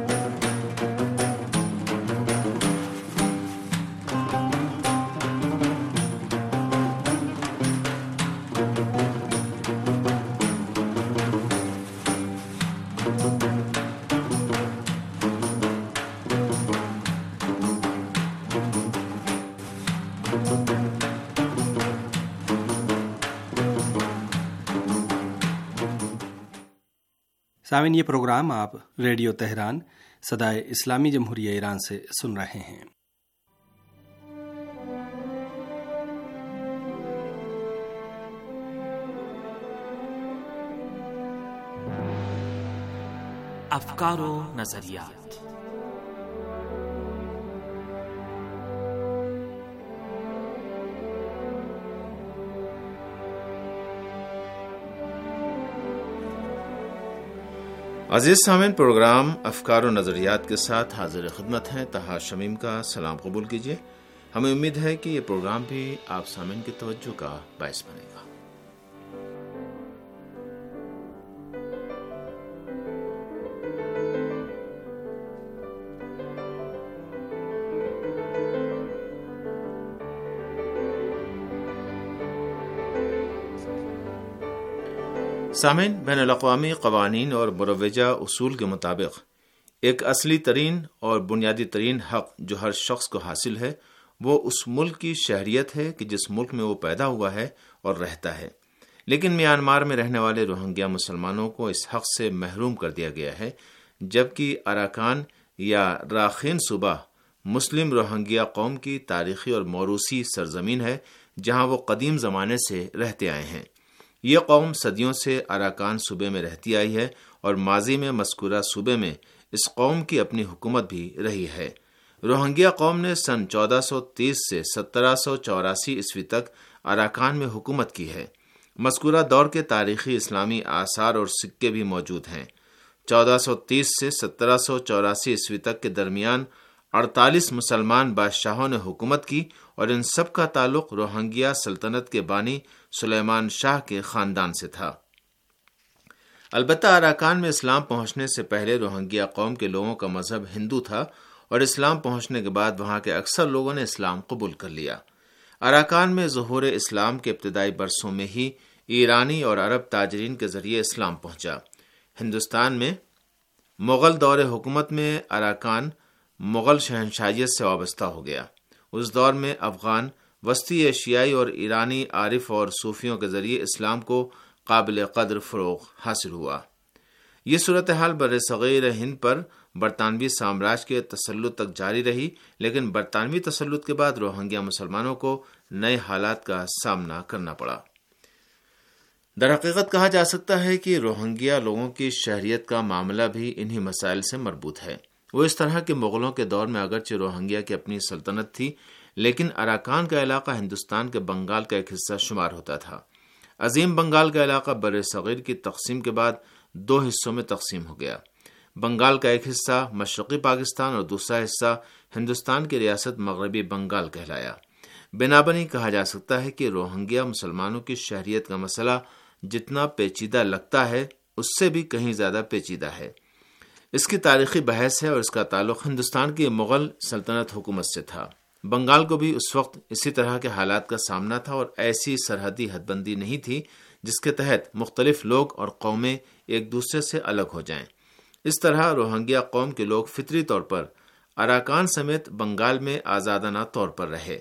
Speaker 4: سامعین، یہ پروگرام آپ ریڈیو تہران صدائے اسلامی جمہوریہ ایران سے سن رہے ہیں۔
Speaker 9: افکار و نظریات۔
Speaker 10: عزیز سامعین، پروگرام افکار و نظریات کے ساتھ حاضر خدمت ہیں۔ طہا شمیم کا سلام قبول کیجیے۔ ہمیں امید ہے کہ یہ پروگرام بھی آپ سامعین کی توجہ کا باعث بنے گا۔ سامعین، بین الاقوامی قوانین اور مروجہ اصول کے مطابق ایک اصلی ترین اور بنیادی ترین حق جو ہر شخص کو حاصل ہے وہ اس ملک کی شہریت ہے کہ جس ملک میں وہ پیدا ہوا ہے اور رہتا ہے، لیکن میانمار میں رہنے والے روہنگیا مسلمانوں کو اس حق سے محروم کر دیا گیا ہے، جبکہ اراکان یا راخین صوبہ مسلم روہنگیا قوم کی تاریخی اور موروثی سرزمین ہے، جہاں وہ قدیم زمانے سے رہتے آئے ہیں۔ یہ قوم صدیوں سے اراکان صوبے میں رہتی آئی ہے اور ماضی میں مذکورہ صوبے میں اس قوم کی اپنی حکومت بھی رہی ہے۔ روہنگیا قوم نے سن چودہ سو تیس سے سترہ سو چوراسی عیسوی تک اراکان میں حکومت کی ہے۔ مذکورہ دور کے تاریخی اسلامی آثار اور سکے بھی موجود ہیں۔ چودہ سو تیس سے سترہ سو چوراسی عیسوی تک کے درمیان اڑتالیس مسلمان بادشاہوں نے حکومت کی اور ان سب کا تعلق روہنگیا سلطنت کے بانی سلیمان شاہ کے خاندان سے تھا۔ البتہ اراکان میں اسلام پہنچنے سے پہلے روہنگیا قوم کے لوگوں کا مذہب ہندو تھا اور اسلام پہنچنے کے بعد وہاں کے اکثر لوگوں نے اسلام قبول کر لیا۔ اراکان میں ظہور اسلام کے ابتدائی برسوں میں ہی ایرانی اور عرب تاجرین کے ذریعے اسلام پہنچا۔ ہندوستان میں مغل دور حکومت میں اراکان مغل شہنشاہیت سے وابستہ ہو گیا۔ اس دور میں افغان، وسطی ایشیائی اور ایرانی عارف اور صوفیوں کے ذریعے اسلام کو قابل قدر فروغ حاصل ہوا۔ یہ صورتحال بر صغیر ہند پر برطانوی سامراج کے تسلط تک جاری رہی، لیکن برطانوی تسلط کے بعد روہنگیا مسلمانوں کو نئے حالات کا سامنا کرنا پڑا۔ در حقیقت کہا جا سکتا ہے کہ روہنگیا لوگوں کی شہریت کا معاملہ بھی انہی مسائل سے مربوط ہے۔ وہ اس طرح کے مغلوں کے دور میں اگرچہ روہنگیا کی اپنی سلطنت تھی، لیکن اراکان کا علاقہ ہندوستان کے بنگال کا ایک حصہ شمار ہوتا تھا۔ عظیم بنگال کا علاقہ بر صغیر کی تقسیم کے بعد دو حصوں میں تقسیم ہو گیا۔ بنگال کا ایک حصہ مشرقی پاکستان اور دوسرا حصہ ہندوستان کی ریاست مغربی بنگال کہلایا۔ بنابراً کہا جا سکتا ہے کہ روہنگیا مسلمانوں کی شہریت کا مسئلہ جتنا پیچیدہ لگتا ہے اس سے بھی کہیں زیادہ پیچیدہ ہے۔ اس کی تاریخی بحث ہے اور اس کا تعلق ہندوستان کی مغل سلطنت حکومت سے تھا۔ بنگال کو بھی اس وقت اسی طرح کے حالات کا سامنا تھا اور ایسی سرحدی حد بندی نہیں تھی جس کے تحت مختلف لوگ اور قومیں ایک دوسرے سے الگ ہو جائیں۔ اس طرح روہنگیا قوم کے لوگ فطری طور پر اراکان سمیت بنگال میں آزادانہ طور پر رہے۔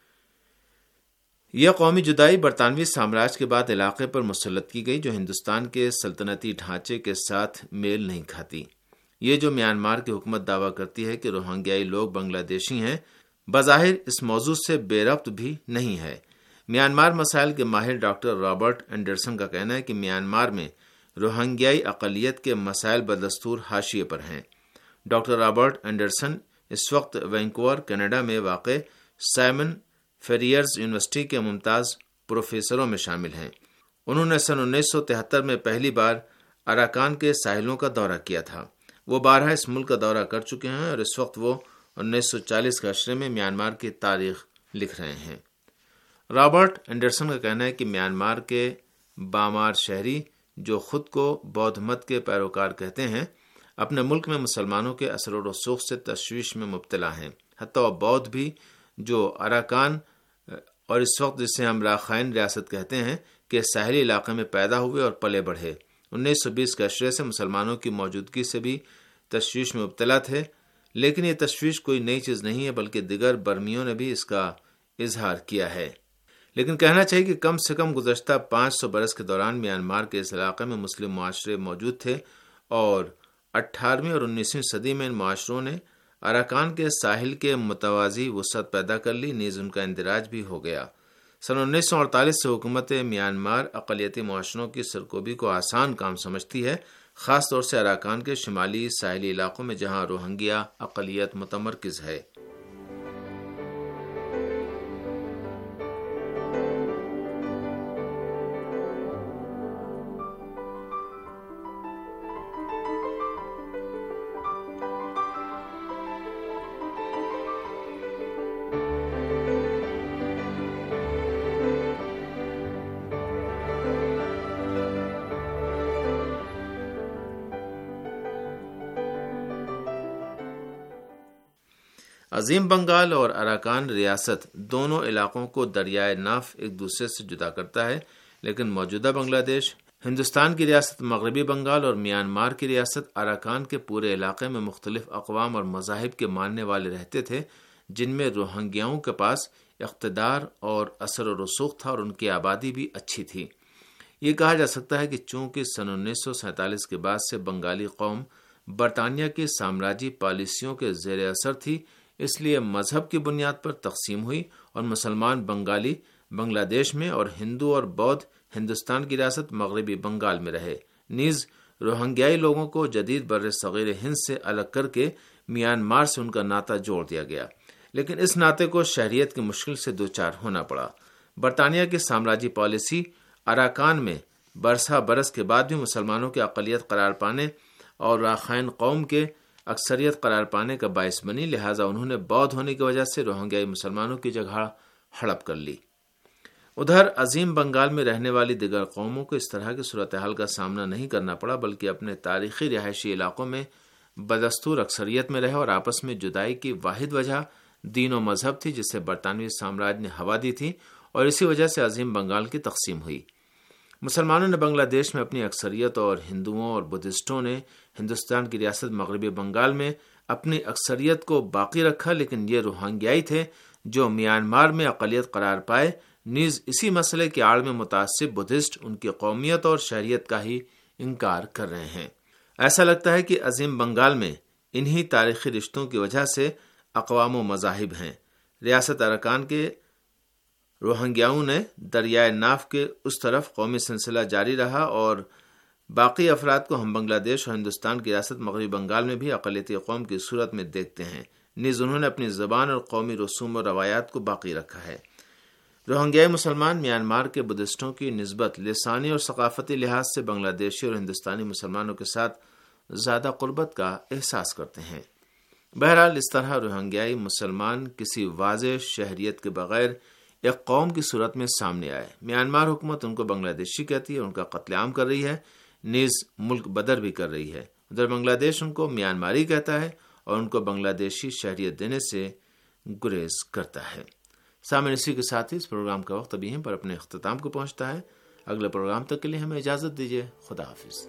Speaker 10: یہ قومی جدائی برطانوی سامراج کے بعد علاقے پر مسلط کی گئی، جو ہندوستان کے سلطنتی ڈھانچے کے ساتھ میل نہیں کھاتی۔ یہ جو میانمار کی حکومت دعویٰ کرتی ہے کہ روہنگیائی لوگ بنگلہ دیشی ہیں، بظاہر اس موضوع سے بے ربط بھی نہیں ہے۔ میانمار مسائل کے ماہر ڈاکٹر رابرٹ اینڈرسن کا کہنا ہے کہ میانمار میں روہنگیائی اقلیت کے مسائل بدستور حاشیے پر ہیں۔ ڈاکٹر رابرٹ اینڈرسن اس وقت وینکوور کینیڈا میں واقع سائمن فیریئرز یونیورسٹی کے ممتاز پروفیسروں میں شامل ہیں۔ انہوں نے سن انیس سو تہتر میں پہلی بار اراکان کے ساحلوں کا دورہ کیا تھا۔ وہ بارہا اس ملک کا دورہ کر چکے ہیں اور اس وقت وہ انیس سو چالیس کے عشرے میں میانمار کی تاریخ لکھ رہے ہیں۔ رابرٹ اینڈرسن کا کہنا ہے کہ میانمار کے بامار شہری جو خود کو بودھ مت کے پیروکار کہتے ہیں، اپنے ملک میں مسلمانوں کے اثر و رسوخ سے تشویش میں مبتلا ہیں۔ حتیٰ بودھ بھی جو اراکان اور اس وقت جسے ہم راخائن ریاست کہتے ہیں کہ ساحلی علاقے میں پیدا ہوئے اور پلے بڑھے، انیس سو بیس کے عشرے سے مسلمانوں کی موجودگی سے بھی تشویش میں مبتلا تھے۔ لیکن یہ تشویش کوئی نئی چیز نہیں ہے، بلکہ دیگر برمیوں نے بھی اس کا اظہار کیا ہے۔ لیکن کہنا چاہیے کہ کم سے کم گزشتہ پانچ سو برس کے دوران میانمار کے اس علاقے میں مسلم معاشرے موجود تھے اور اٹھارہویں اور انیسویں صدی میں ان معاشروں نے اراکان کے ساحل کے متوازی وسعت پیدا کر لی، نیز ان کا اندراج بھی ہو گیا۔ سن انیس سو اڑتالیس سے حکومت میانمار اقلیتی معاشروں کی سرکوبی کو آسان کام سمجھتی ہے، خاص طور سے اراکان کے شمالی ساحلی علاقوں میں جہاں روہنگیا اقلیت متمرکز ہے۔ عظیم بنگال اور اراکان ریاست دونوں علاقوں کو دریائے ناف ایک دوسرے سے جدا کرتا ہے، لیکن موجودہ بنگلہ دیش، ہندوستان کی ریاست مغربی بنگال اور میانمار کی ریاست اراکان کے پورے علاقے میں مختلف اقوام اور مذاہب کے ماننے والے رہتے تھے، جن میں روہنگیاؤں کے پاس اقتدار اور اثر و رسوخ تھا اور ان کی آبادی بھی اچھی تھی۔ یہ کہا جا سکتا ہے کہ چونکہ سن انیس سو سینتالیس کے بعد سے بنگالی قوم برطانیہ کی سامراجی پالیسیوں کے زیر اثر تھی، اس لیے مذہب کی بنیاد پر تقسیم ہوئی اور مسلمان بنگالی بنگلہ دیش میں اور ہندو اور بودھ ہندوستان کی ریاست مغربی بنگال میں رہے۔ نیز روہنگیائی لوگوں کو جدید بر صغیر ہند سے الگ کر کے میانمار سے ان کا ناطہ جوڑ دیا گیا، لیکن اس ناطے کو شہریت کی مشکل سے دوچار ہونا پڑا۔ برطانیہ کی سامراجی پالیسی اراکان میں برسہ برس کے بعد بھی مسلمانوں کے اقلیت قرار پانے اور راخائن قوم کے اکثریت قرار پانے کا باعث بنی، لہٰذا انہوں نے بودھ ہونے کی وجہ سے روہنگیائی مسلمانوں کی جگہ ہڑپ کر لی۔ ادھر عظیم بنگال میں رہنے والی دیگر قوموں کو اس طرح کی صورتحال کا سامنا نہیں کرنا پڑا، بلکہ اپنے تاریخی رہائشی علاقوں میں بدستور اکثریت میں رہے اور آپس میں جدائی کی واحد وجہ دین و مذہب تھی جسے برطانوی سامراج نے ہوا دی تھی، اور اسی وجہ سے عظیم بنگال کی تقسیم ہوئی۔ مسلمانوں نے بنگلہ دیش میں اپنی اکثریت اور ہندوؤں اور بدھسٹوں نے ہندوستان کی ریاست مغربی بنگال میں اپنی اکثریت کو باقی رکھا، لیکن یہ روہنگیائی تھے جو میانمار میں اقلیت قرار پائے۔ نیز اسی مسئلے کی آڑ میں متعصب بدھسٹ ان کی قومیت اور شہریت کا ہی انکار کر رہے ہیں۔ ایسا لگتا ہے کہ عظیم بنگال میں انہی تاریخی رشتوں کی وجہ سے اقوام و مذاہب ہیں۔ ریاست اراکان کے روہنگیاؤں نے دریائے ناف کے اس طرف قومی سلسلہ جاری رہا اور باقی افراد کو ہم بنگلہ دیش اور ہندوستان کی ریاست مغربی بنگال میں بھی اقلیتی قوم کی صورت میں دیکھتے ہیں۔ نیز انہوں نے اپنی زبان اور قومی رسوم و روایات کو باقی رکھا ہے۔ روہنگیائی مسلمان میانمار کے بدھسٹوں کی نسبت لسانی اور ثقافتی لحاظ سے بنگلہ دیشی اور ہندوستانی مسلمانوں کے ساتھ زیادہ قربت کا احساس کرتے ہیں۔ بہرحال اس طرح روہنگیائی مسلمان کسی واضح شہریت کے بغیر ایک قوم کی صورت میں سامنے آئے۔ میانمار حکومت ان کو بنگلہ دیشی کہتی ہے، ان کا قتل عام کر رہی ہے، نیز ملک بدر بھی کر رہی ہے۔ ادھر بنگلہ دیش ان کو میانماری کہتا ہے اور ان کو بنگلہ دیشی شہریت دینے سے گریز کرتا ہے۔ سامعین، اسی کے ساتھ ہی اس پروگرام کا وقت ابھی پر اپنے اختتام کو پہنچتا ہے۔ اگلے پروگرام تک کے لیے ہمیں اجازت دیجیے۔ خدا حافظ۔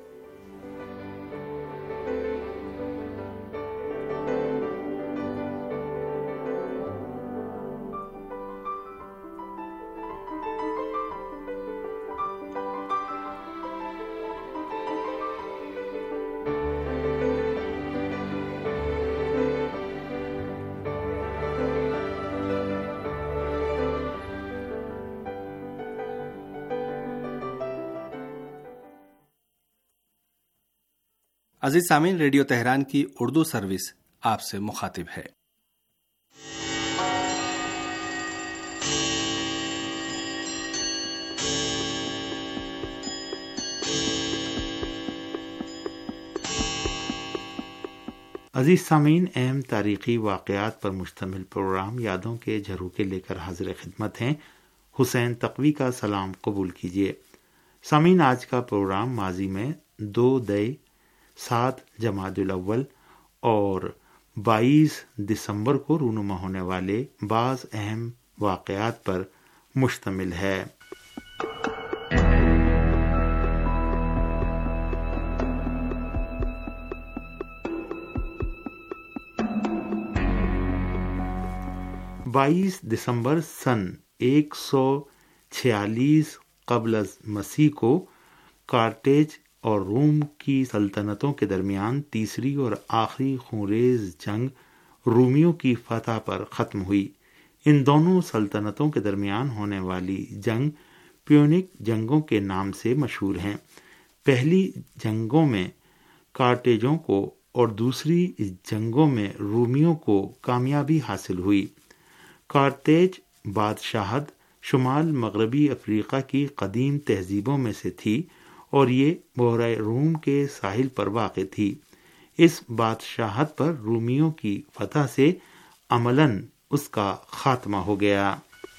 Speaker 4: عزیز سامعین، ریڈیو تہران کی اردو سروس آپ سے مخاطب ہے۔
Speaker 11: عزیز سامعین، اہم تاریخی واقعات پر مشتمل پروگرام یادوں کے جھروکے لے کر حاضر خدمت ہیں۔ حسین تقوی کا سلام قبول کیجیے۔ سامعین، آج کا پروگرام ماضی میں دو دئی سات جمادی الاول اور بائیس دسمبر کو رونما ہونے والے بعض اہم واقعات پر مشتمل ہے۔ بائیس دسمبر سن ایک سو چھیالیس قبل از مسیح کو کارٹیج اور روم کی سلطنتوں کے درمیان تیسری اور آخری خونریز جنگ رومیوں کی فتح پر ختم ہوئی۔ ان دونوں سلطنتوں کے درمیان ہونے والی جنگ پیونک جنگوں کے نام سے مشہور ہیں۔ پہلی جنگوں میں کارٹیجوں کو اور دوسری جنگوں میں رومیوں کو کامیابی حاصل ہوئی۔ کارتیج بادشاہت شمال مغربی افریقہ کی قدیم تہذیبوں میں سے تھی اور یہ بحیرہ روم کے ساحل پر واقع تھی۔ اس بادشاہت پر رومیوں کی فتح سے عملاً اس کا خاتمہ ہو گیا۔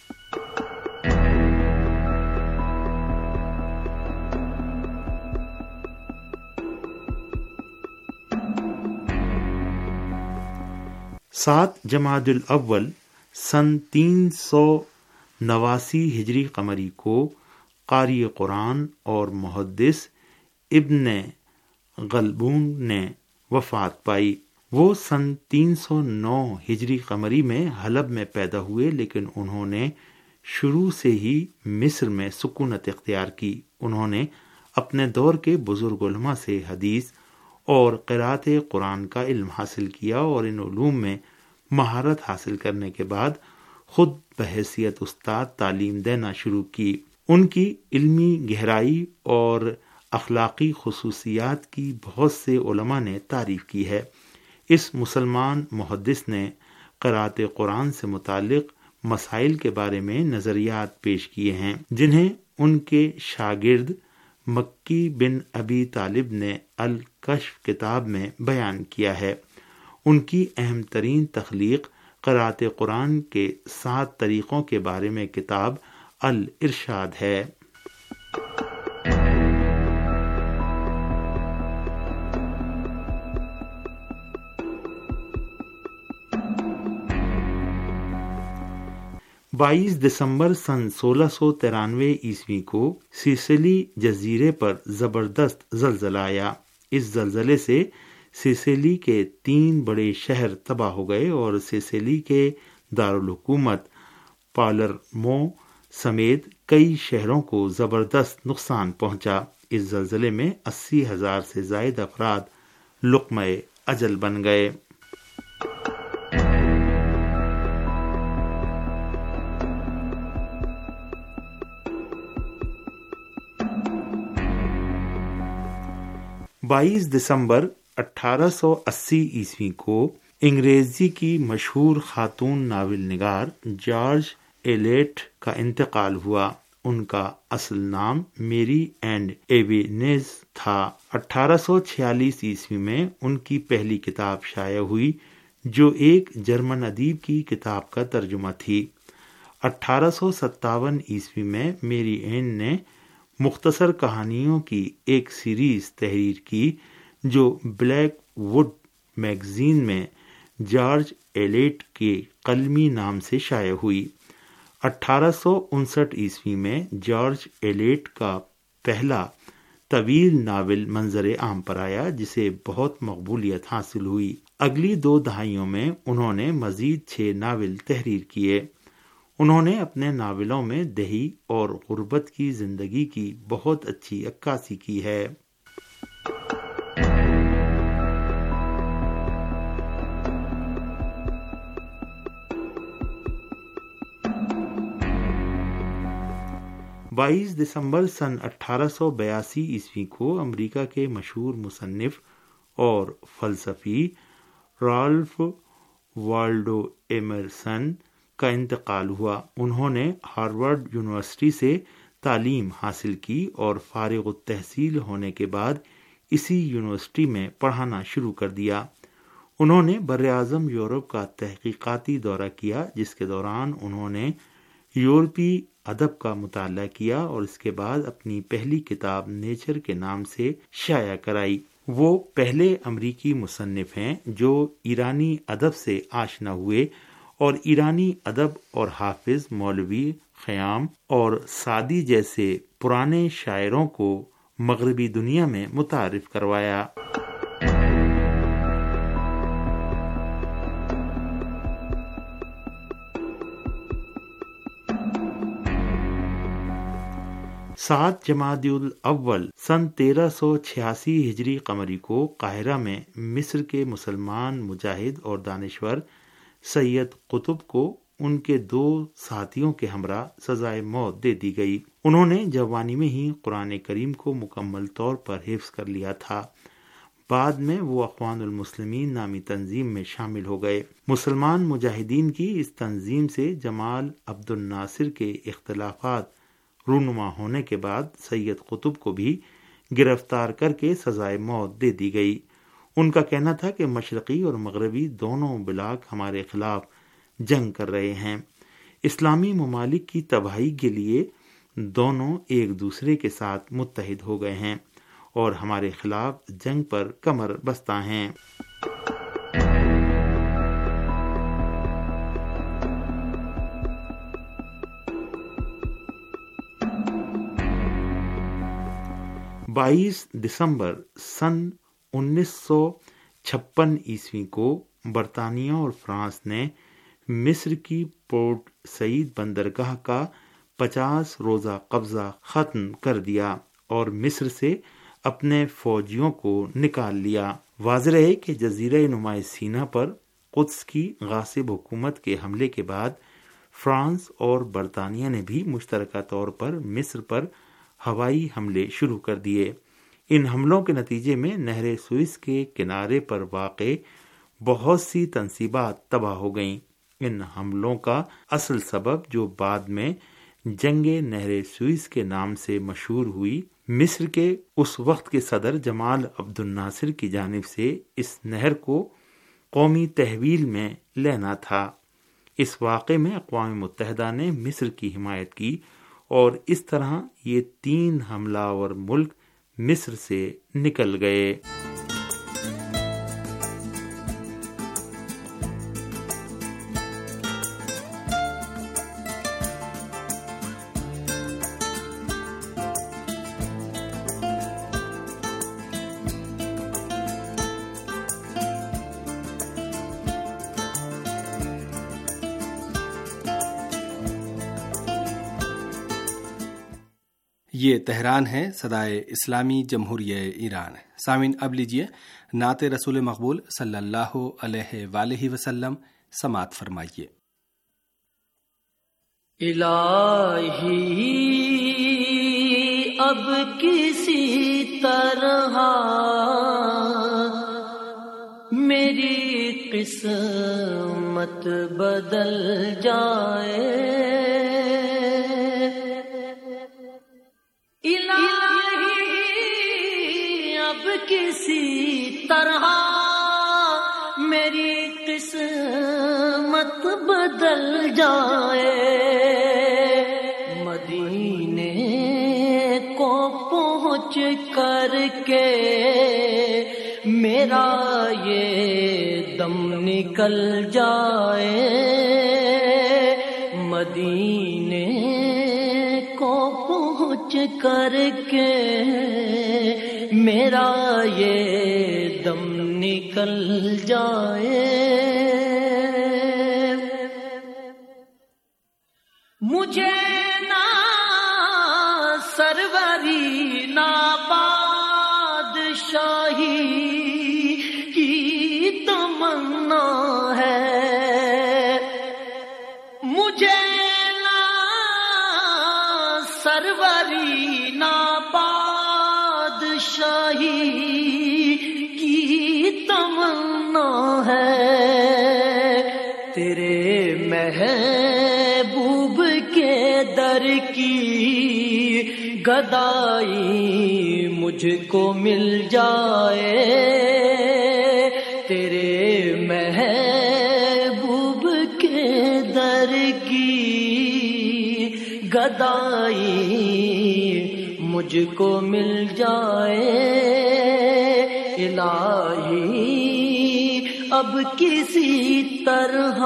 Speaker 11: سات جمادی الاول سن تین سو نواسی ہجری قمری کو قاری قرآن اور محدث ابن غلبون نے وفات پائی۔ وہ سن تین سو نو ہجری قمری میں حلب میں پیدا ہوئے، لیکن انہوں نے شروع سے ہی مصر میں سکونت اختیار کی۔ انہوں نے اپنے دور کے بزرگ علماء سے حدیث اور قرأت قرآن کا علم حاصل کیا، اور ان علوم میں مہارت حاصل کرنے کے بعد خود بحیثیت استاد تعلیم دینا شروع کی۔ ان کی علمی گہرائی اور اخلاقی خصوصیات کی بہت سے علماء نے تعریف کی ہے۔ اس مسلمان محدث نے قرأت قرآن سے متعلق مسائل کے بارے میں نظریات پیش کیے ہیں، جنہیں ان کے شاگرد مکی بن ابی طالب نے الکشف کتاب میں بیان کیا ہے۔ ان کی اہم ترین تخلیق قرأت قرآن کے سات طریقوں کے بارے میں کتاب الارشاد ہے۔ بائیس دسمبر سن سولہ سو ترانوے عیسوی کو سیسلی جزیرے پر زبردست زلزلہ آیا۔ اس زلزلے سے سیسلی کے تین بڑے شہر تباہ ہو گئے، اور سیسلی کے دارالحکومت پالرمو سمیت کئی شہروں کو زبردست نقصان پہنچا۔ اس زلزلے میں اسی ہزار سے زائد افراد لقمہ اجل بن گئے۔ بائیس دسمبر اٹھارہ سو اسی عیسوی کو انگریزی کی مشہور خاتون ناول نگار جارج ایلیٹ کا انتقال ہوا۔ ان کا اصل نام میری اینڈ ایونیز تھا۔ اٹھارہ سو چھیالیس عیسوی میں ان کی پہلی کتاب شائع ہوئی، جو ایک جرمن ادیب کی کتاب کا ترجمہ تھی۔ اٹھارہ سو ستاون عیسوی میں میری این نے مختصر کہانیوں کی ایک سیریز تحریر کی، جو بلیک ووڈ میگزین میں جارج ایلیٹ کے قلمی نام سے شائع ہوئی۔ اٹھارہ سو انسٹھ عیسوی میں جارج ایلیٹ کا پہلا طویل ناول منظر عام پر آیا، جسے بہت مقبولیت حاصل ہوئی۔ اگلی دو دہائیوں میں انہوں نے مزید چھ ناول تحریر کیے۔ انہوں نے اپنے ناولوں میں دیہی اور غربت کی زندگی کی بہت اچھی عکاسی کی ہے۔ بائیس دسمبر سن اٹھارہ سو بیاسی عیسوی کو امریکہ کے مشہور مصنف اور فلسفی رالف والڈو ایمرسن کا انتقال ہوا۔ انہوں نے ہارورڈ یونیورسٹی سے تعلیم حاصل کی اور فارغ التحصیل ہونے کے بعد اسی یونیورسٹی میں پڑھانا شروع کر دیا۔ انہوں نے براعظم یورپ کا تحقیقاتی دورہ کیا، جس کے دوران انہوں نے یورپی ادب کا مطالعہ کیا اور اس کے بعد اپنی پہلی کتاب نیچر کے نام سے شائع کرائی۔ وہ پہلے امریکی مصنف ہیں جو ایرانی ادب سے آشنا ہوئے اور ایرانی ادب اور حافظ، مولوی، خیام اور سعدی جیسے پرانے شاعروں کو مغربی دنیا میں متعارف کروایا۔ سات جمادی الاول سن تیرہ سو چھیاسی ہجری قمری کو قاہرہ میں مصر کے مسلمان مجاہد اور دانشور سید قطب کو ان کے دو ساتھیوں کے ہمراہ سزائے موت دے دی گئی۔ انہوں نے جوانی میں ہی قرآن کریم کو مکمل طور پر حفظ کر لیا تھا۔ بعد میں وہ اخوان المسلمین نامی تنظیم میں شامل ہو گئے۔ مسلمان مجاہدین کی اس تنظیم سے جمال عبد الناصر کے اختلافات رونما ہونے کے بعد سید قطب کو بھی گرفتار کر کے سزائے موت دے دی گئی۔ ان کا کہنا تھا کہ مشرقی اور مغربی دونوں بلاک ہمارے خلاف جنگ کر رہے ہیں۔ اسلامی ممالک کی تباہی کے لیے دونوں ایک دوسرے کے ساتھ متحد ہو گئے ہیں اور ہمارے خلاف جنگ پر کمر بستہ ہیں۔ بائیس دسمبر سن انیس سو چھپن عیسوی کو برطانیہ اور فرانس نے مصر کی پورٹ سعید بندرگاہ کا پچاس روزہ قبضہ ختم کر دیا اور مصر سے اپنے فوجیوں کو نکال لیا۔ واضح ہے کہ جزیرہ نما سینا پر قدس کی غاصب حکومت کے حملے کے بعد فرانس اور برطانیہ نے بھی مشترکہ طور پر مصر پر ہوائی حملے شروع کر دیے۔ ان حملوں کے نتیجے میں نہر سوئس کے کنارے پر واقع بہت سی تنصیبات تباہ ہو گئیں۔ ان حملوں کا اصل سبب، جو بعد میں جنگ نہر سوئس کے نام سے مشہور ہوئی، مصر کے اس وقت کے صدر جمال عبد الناصر کی جانب سے اس نہر کو قومی تحویل میں لینا تھا۔ اس واقعے میں اقوام متحدہ نے مصر کی حمایت کی اور اس طرح یہ تین حملہ آور ملک مصر سے نکل گئے۔
Speaker 4: یہ تہران ہے، صدائے اسلامی جمہوریہ ایران۔ سامعین، اب لیجیے نعت رسول مقبول صلی اللہ علیہ وآلہ وسلم سماعت فرمائیے۔
Speaker 12: الہی اب کسی طرح میری قسمت بدل جائے، کسی طرح میری قسمت بدل جائے، مدینے کو پہنچ کر کے میرا یہ دم نکل جائے، مدینے کو پہنچ کر کے میرا یہ دم نکل جائے، مجھے نہ سروری نہ بادشاہی کی تمنا ہے، مجھے نہ سروری نہ شاہی کی تمنا ہے، تیرے محبوب کے در کی گدائی مجھ کو مل جائے، تیرے محبوب کے در کی گدائی مجھ کو مل جائے، الہی اب کسی طرح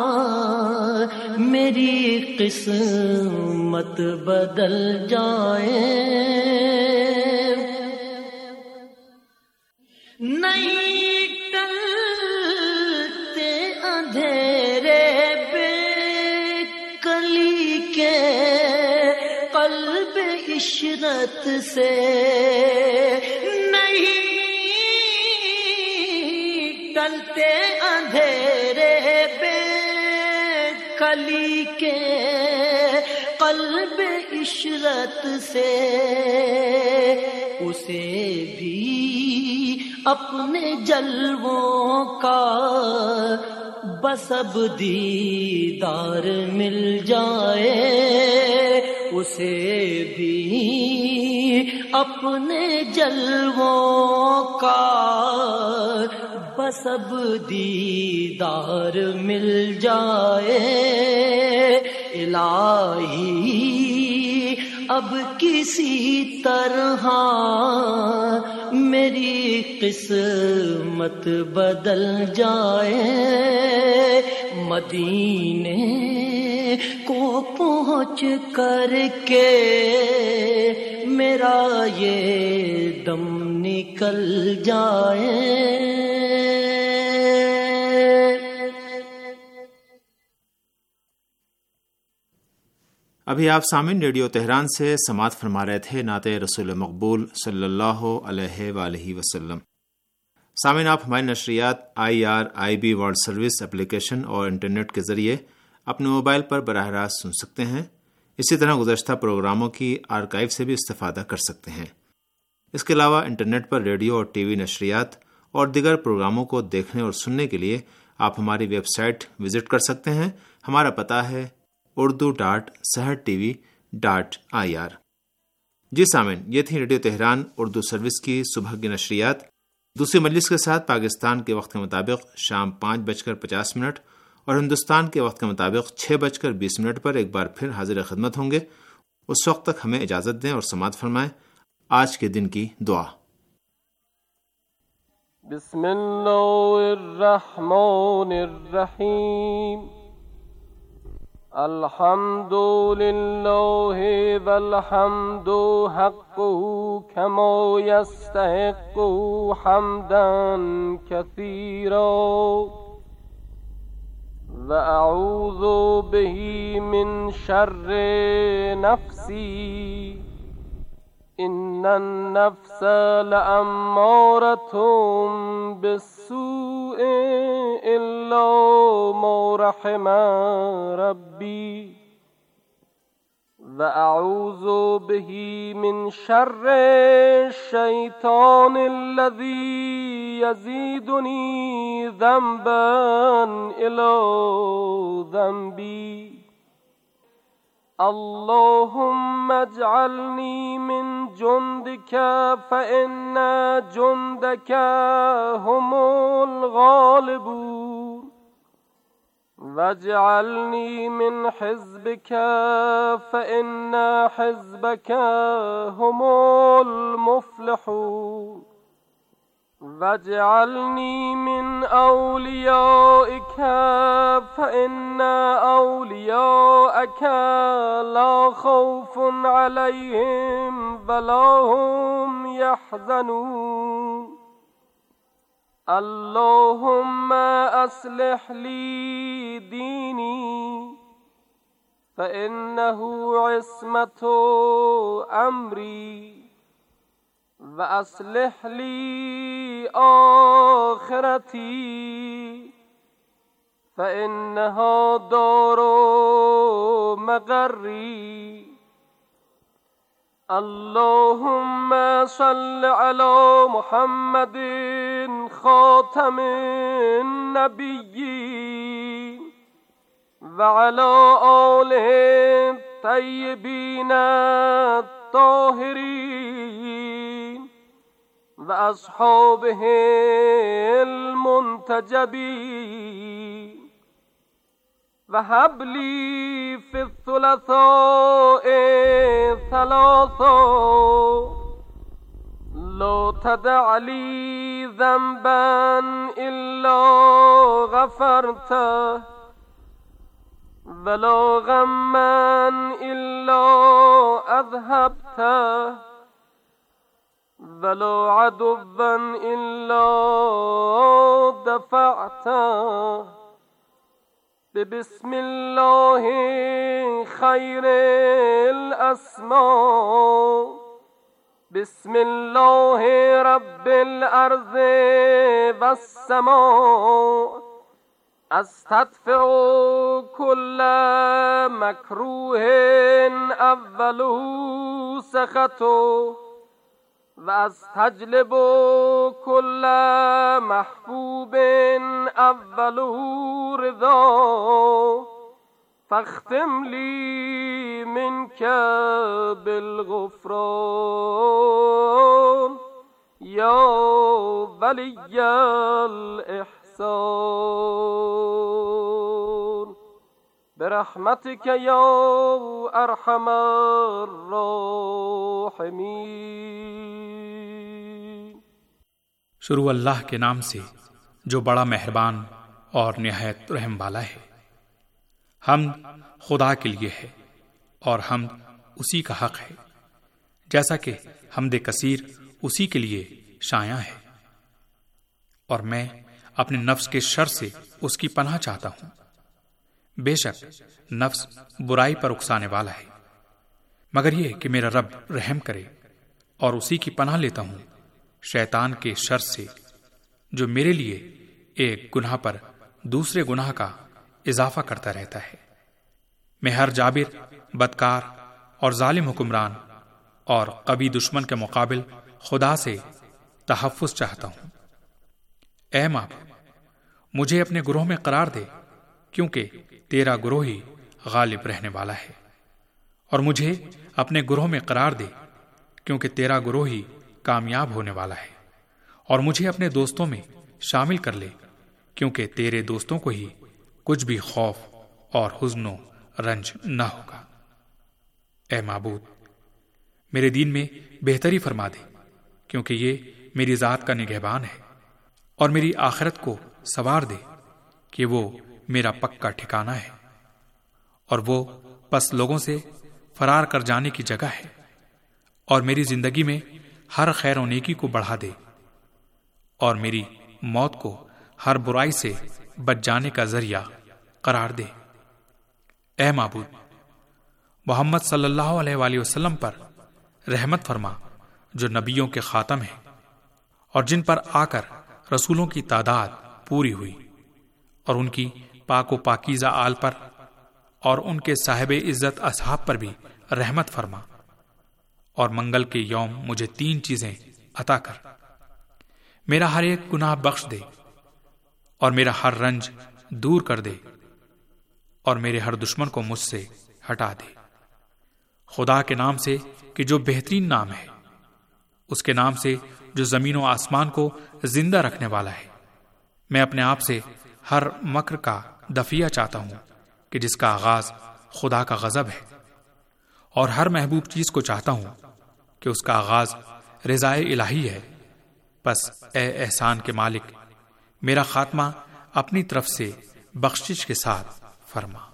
Speaker 12: میری قسمت بدل جائے، نہیں ٹلتے اندھیرے بے کلی کے قلب عشرت سے، نہیں ٹلتے اندھیرے بے کلی کے قلب عشرت سے، اسے بھی اپنے جلووں کا بسب دیدار مل جائے، اسے بھی اپنے جلووں کا بسب دیدار مل جائے، الہی اب کسی طرح میری قسمت بدل جائے، مدینے کو پہنچ کر کے میرا یہ دم نکل جائے۔
Speaker 10: अभी आप सामिन रेडियो तेहरान से समात फरमा रहे थे नाते रसूल मकबूल सल्लल्लाहु अलैहि वसल्लम। सामिन, आप हमारी नशरियात I R I B world service application और इंटरनेट के जरिए अपने मोबाइल पर बराह रास्त सुन सकते हैं। इसी तरह गुज़श्ता प्रोग्रामों की आर्काइव से भी इस्तेफादा कर सकते हैं। इसके अलावा इंटरनेट पर रेडियो और टीवी नशरियात और दिगर प्रोग्रामों को देखने और सुनने के लिए आप हमारी वेबसाइट विजिट कर सकते हैं। हमारा पता है Urdu dot Sahar TV dot I R. जी सामिन, ये थी रेडियो तेहरान उर्दू सर्विस की सुबह की नशरियात। दूसरी मजलिस के साथ पाकिस्तान के वक्त के मुताबिक शाम पाँच बजकर पचास मिनट और हिंदुस्तान के वक्त के मुताबिक छः बजकर बीस मिनट पर एक बार फिर हाजिर खिदमत होंगे। उस वक्त तक हमें इजाज़त दें और समात फरमाएं। आज के दिन की दुआ।
Speaker 2: बिस्मिल्लाहिर्रहमानिर्रहीम। अल्हम्दुलिल्लाहि वल हम्दु हक़्क़ु कमा यस्तहिक़्क़ु हम्दन कसीरा व अऊज़ु बिही मिन शर्रि नफ्सी इन्नन नफ्स लअम्मारतुम बिस्सूइ इल्ला मा रहिम रब्बी व अऊज़ु बिही मिन शर्रि शैतानिल्लज़ी यज़ीदुनी ज़ंबन इला ज़ंबी। अल्लाहुम्मा अजअलनी मिन जुंदिका फ़इन्न जुंदका हुमुल गालिबून वजअलनी मिन हिज़्बिका फ़इन्न हिज़्बका हुमुल मुफ़्लिहून वजअलनी मिन औलियाइका फ़इन्न औलियाअका ला खौफ़ुन अलैहिम वला हुम यहज़नून। अल्लाहुम्मा अस्लिह ली दीनी फ़इन्नहु इस्मतु अम्री व अस्लिह ली आखिरती फ़इन्नहा दारु मग़र्री। अल्लाहुम्मा सल्लि अला मुहम्मदिन ख़ातमिन नबिय्यीन व अला आलिहि तय्यबीन ताहिरीन व अस्हाबिहिल मुंतजबीन वहब ली फिस्सुलसाए सलासा ला तदअ ली ज़ंबन इल्ला गफ़रतह वला गम्मन इल्ला अज़हबतह वला अदुव्वन इल्ला दफ़अतह बिस्मिल्लाहि खैरिल अस्मा बिस्मिल्लाहि रब्बिल अर्ज़ि वस्समा अस्तग़फ़िरु कुल्ल मकरूहिन अव्वलुहु सख़तु व अस्तजलिबु कुल्ल महबूबिन अव्वलुहु रिज़ा फ़ख्तिम ली मिनका बिलग़ुफ़रान या वलिय्यल इहसान बिरहमतिक या अरहमर राहिमीन।
Speaker 1: शुरू अल्लाह के नाम से जो बड़ा मेहरबान और निहायत रहम वाला है। हमद खुदा के लिए है और हमद उसी का हक है, जैसा कि हमद कसीर उसी के लिए शाया है। और मैं अपने नफ्स के शर से उसकी पनाह चाहता हूं। बेशक नफ्स बुराई पर उकसाने वाला है। مگر یہ کہ میرا رب رحم کرے، اور اسی کی پناہ لیتا ہوں شیطان کے شر سے، جو میرے لیے ایک گناہ پر دوسرے گناہ کا اضافہ کرتا رہتا ہے۔ میں ہر جابر، بدکار اور ظالم حکمران اور قوی دشمن کے مقابل خدا سے تحفظ چاہتا ہوں۔ اے معبود، مجھے اپنے گروہ میں قرار دے، کیونکہ تیرا گروہ ہی غالب رہنے والا ہے، اور مجھے اپنے گروہ میں قرار دے، کیونکہ تیرا گروہ ہی کامیاب ہونے والا ہے، اور مجھے اپنے دوستوں میں شامل کر لے، کیونکہ تیرے دوستوں کو ہی کچھ بھی خوف اور حزن و رنج نہ ہوگا۔ اے معبود، میرے دین میں بہتری فرما دے، کیونکہ یہ میری ذات کا نگہبان ہے، اور میری آخرت کو سوار دے کہ وہ میرا پکا ٹھکانہ ہے، اور وہ پس لوگوں سے فرار کر جانے کی جگہ ہے، اور میری زندگی میں ہر خیر و نیکی کو بڑھا دے، اور میری موت کو ہر برائی سے بچ جانے کا ذریعہ قرار دے۔ اے معبود، محمد صلی اللہ علیہ وآلہ وسلم پر رحمت فرما، جو نبیوں کے خاتم ہیں، اور جن پر آ کر رسولوں کی تعداد پوری ہوئی، اور ان کی پاک و پاکیزہ آل پر اور ان کے صاحب عزت اصحاب پر بھی رحمت فرما، اور منگل کے یوم مجھے تین چیزیں عطا کر، میرا ہر ایک گناہ بخش دے، اور میرا ہر رنج دور کر دے، اور میرے ہر دشمن کو مجھ سے ہٹا دے۔ خدا کے نام سے کہ جو بہترین نام ہے، اس کے نام سے جو زمین و آسمان کو زندہ رکھنے والا ہے، میں اپنے آپ سے ہر مکر کا دفیہ چاہتا ہوں کہ جس کا آغاز خدا کا غضب ہے، اور ہر محبوب چیز کو چاہتا ہوں کہ اس کا آغاز رضائے الہی ہے۔ پس اے احسان کے مالک، میرا خاتمہ اپنی طرف سے بخشش کے ساتھ فرما۔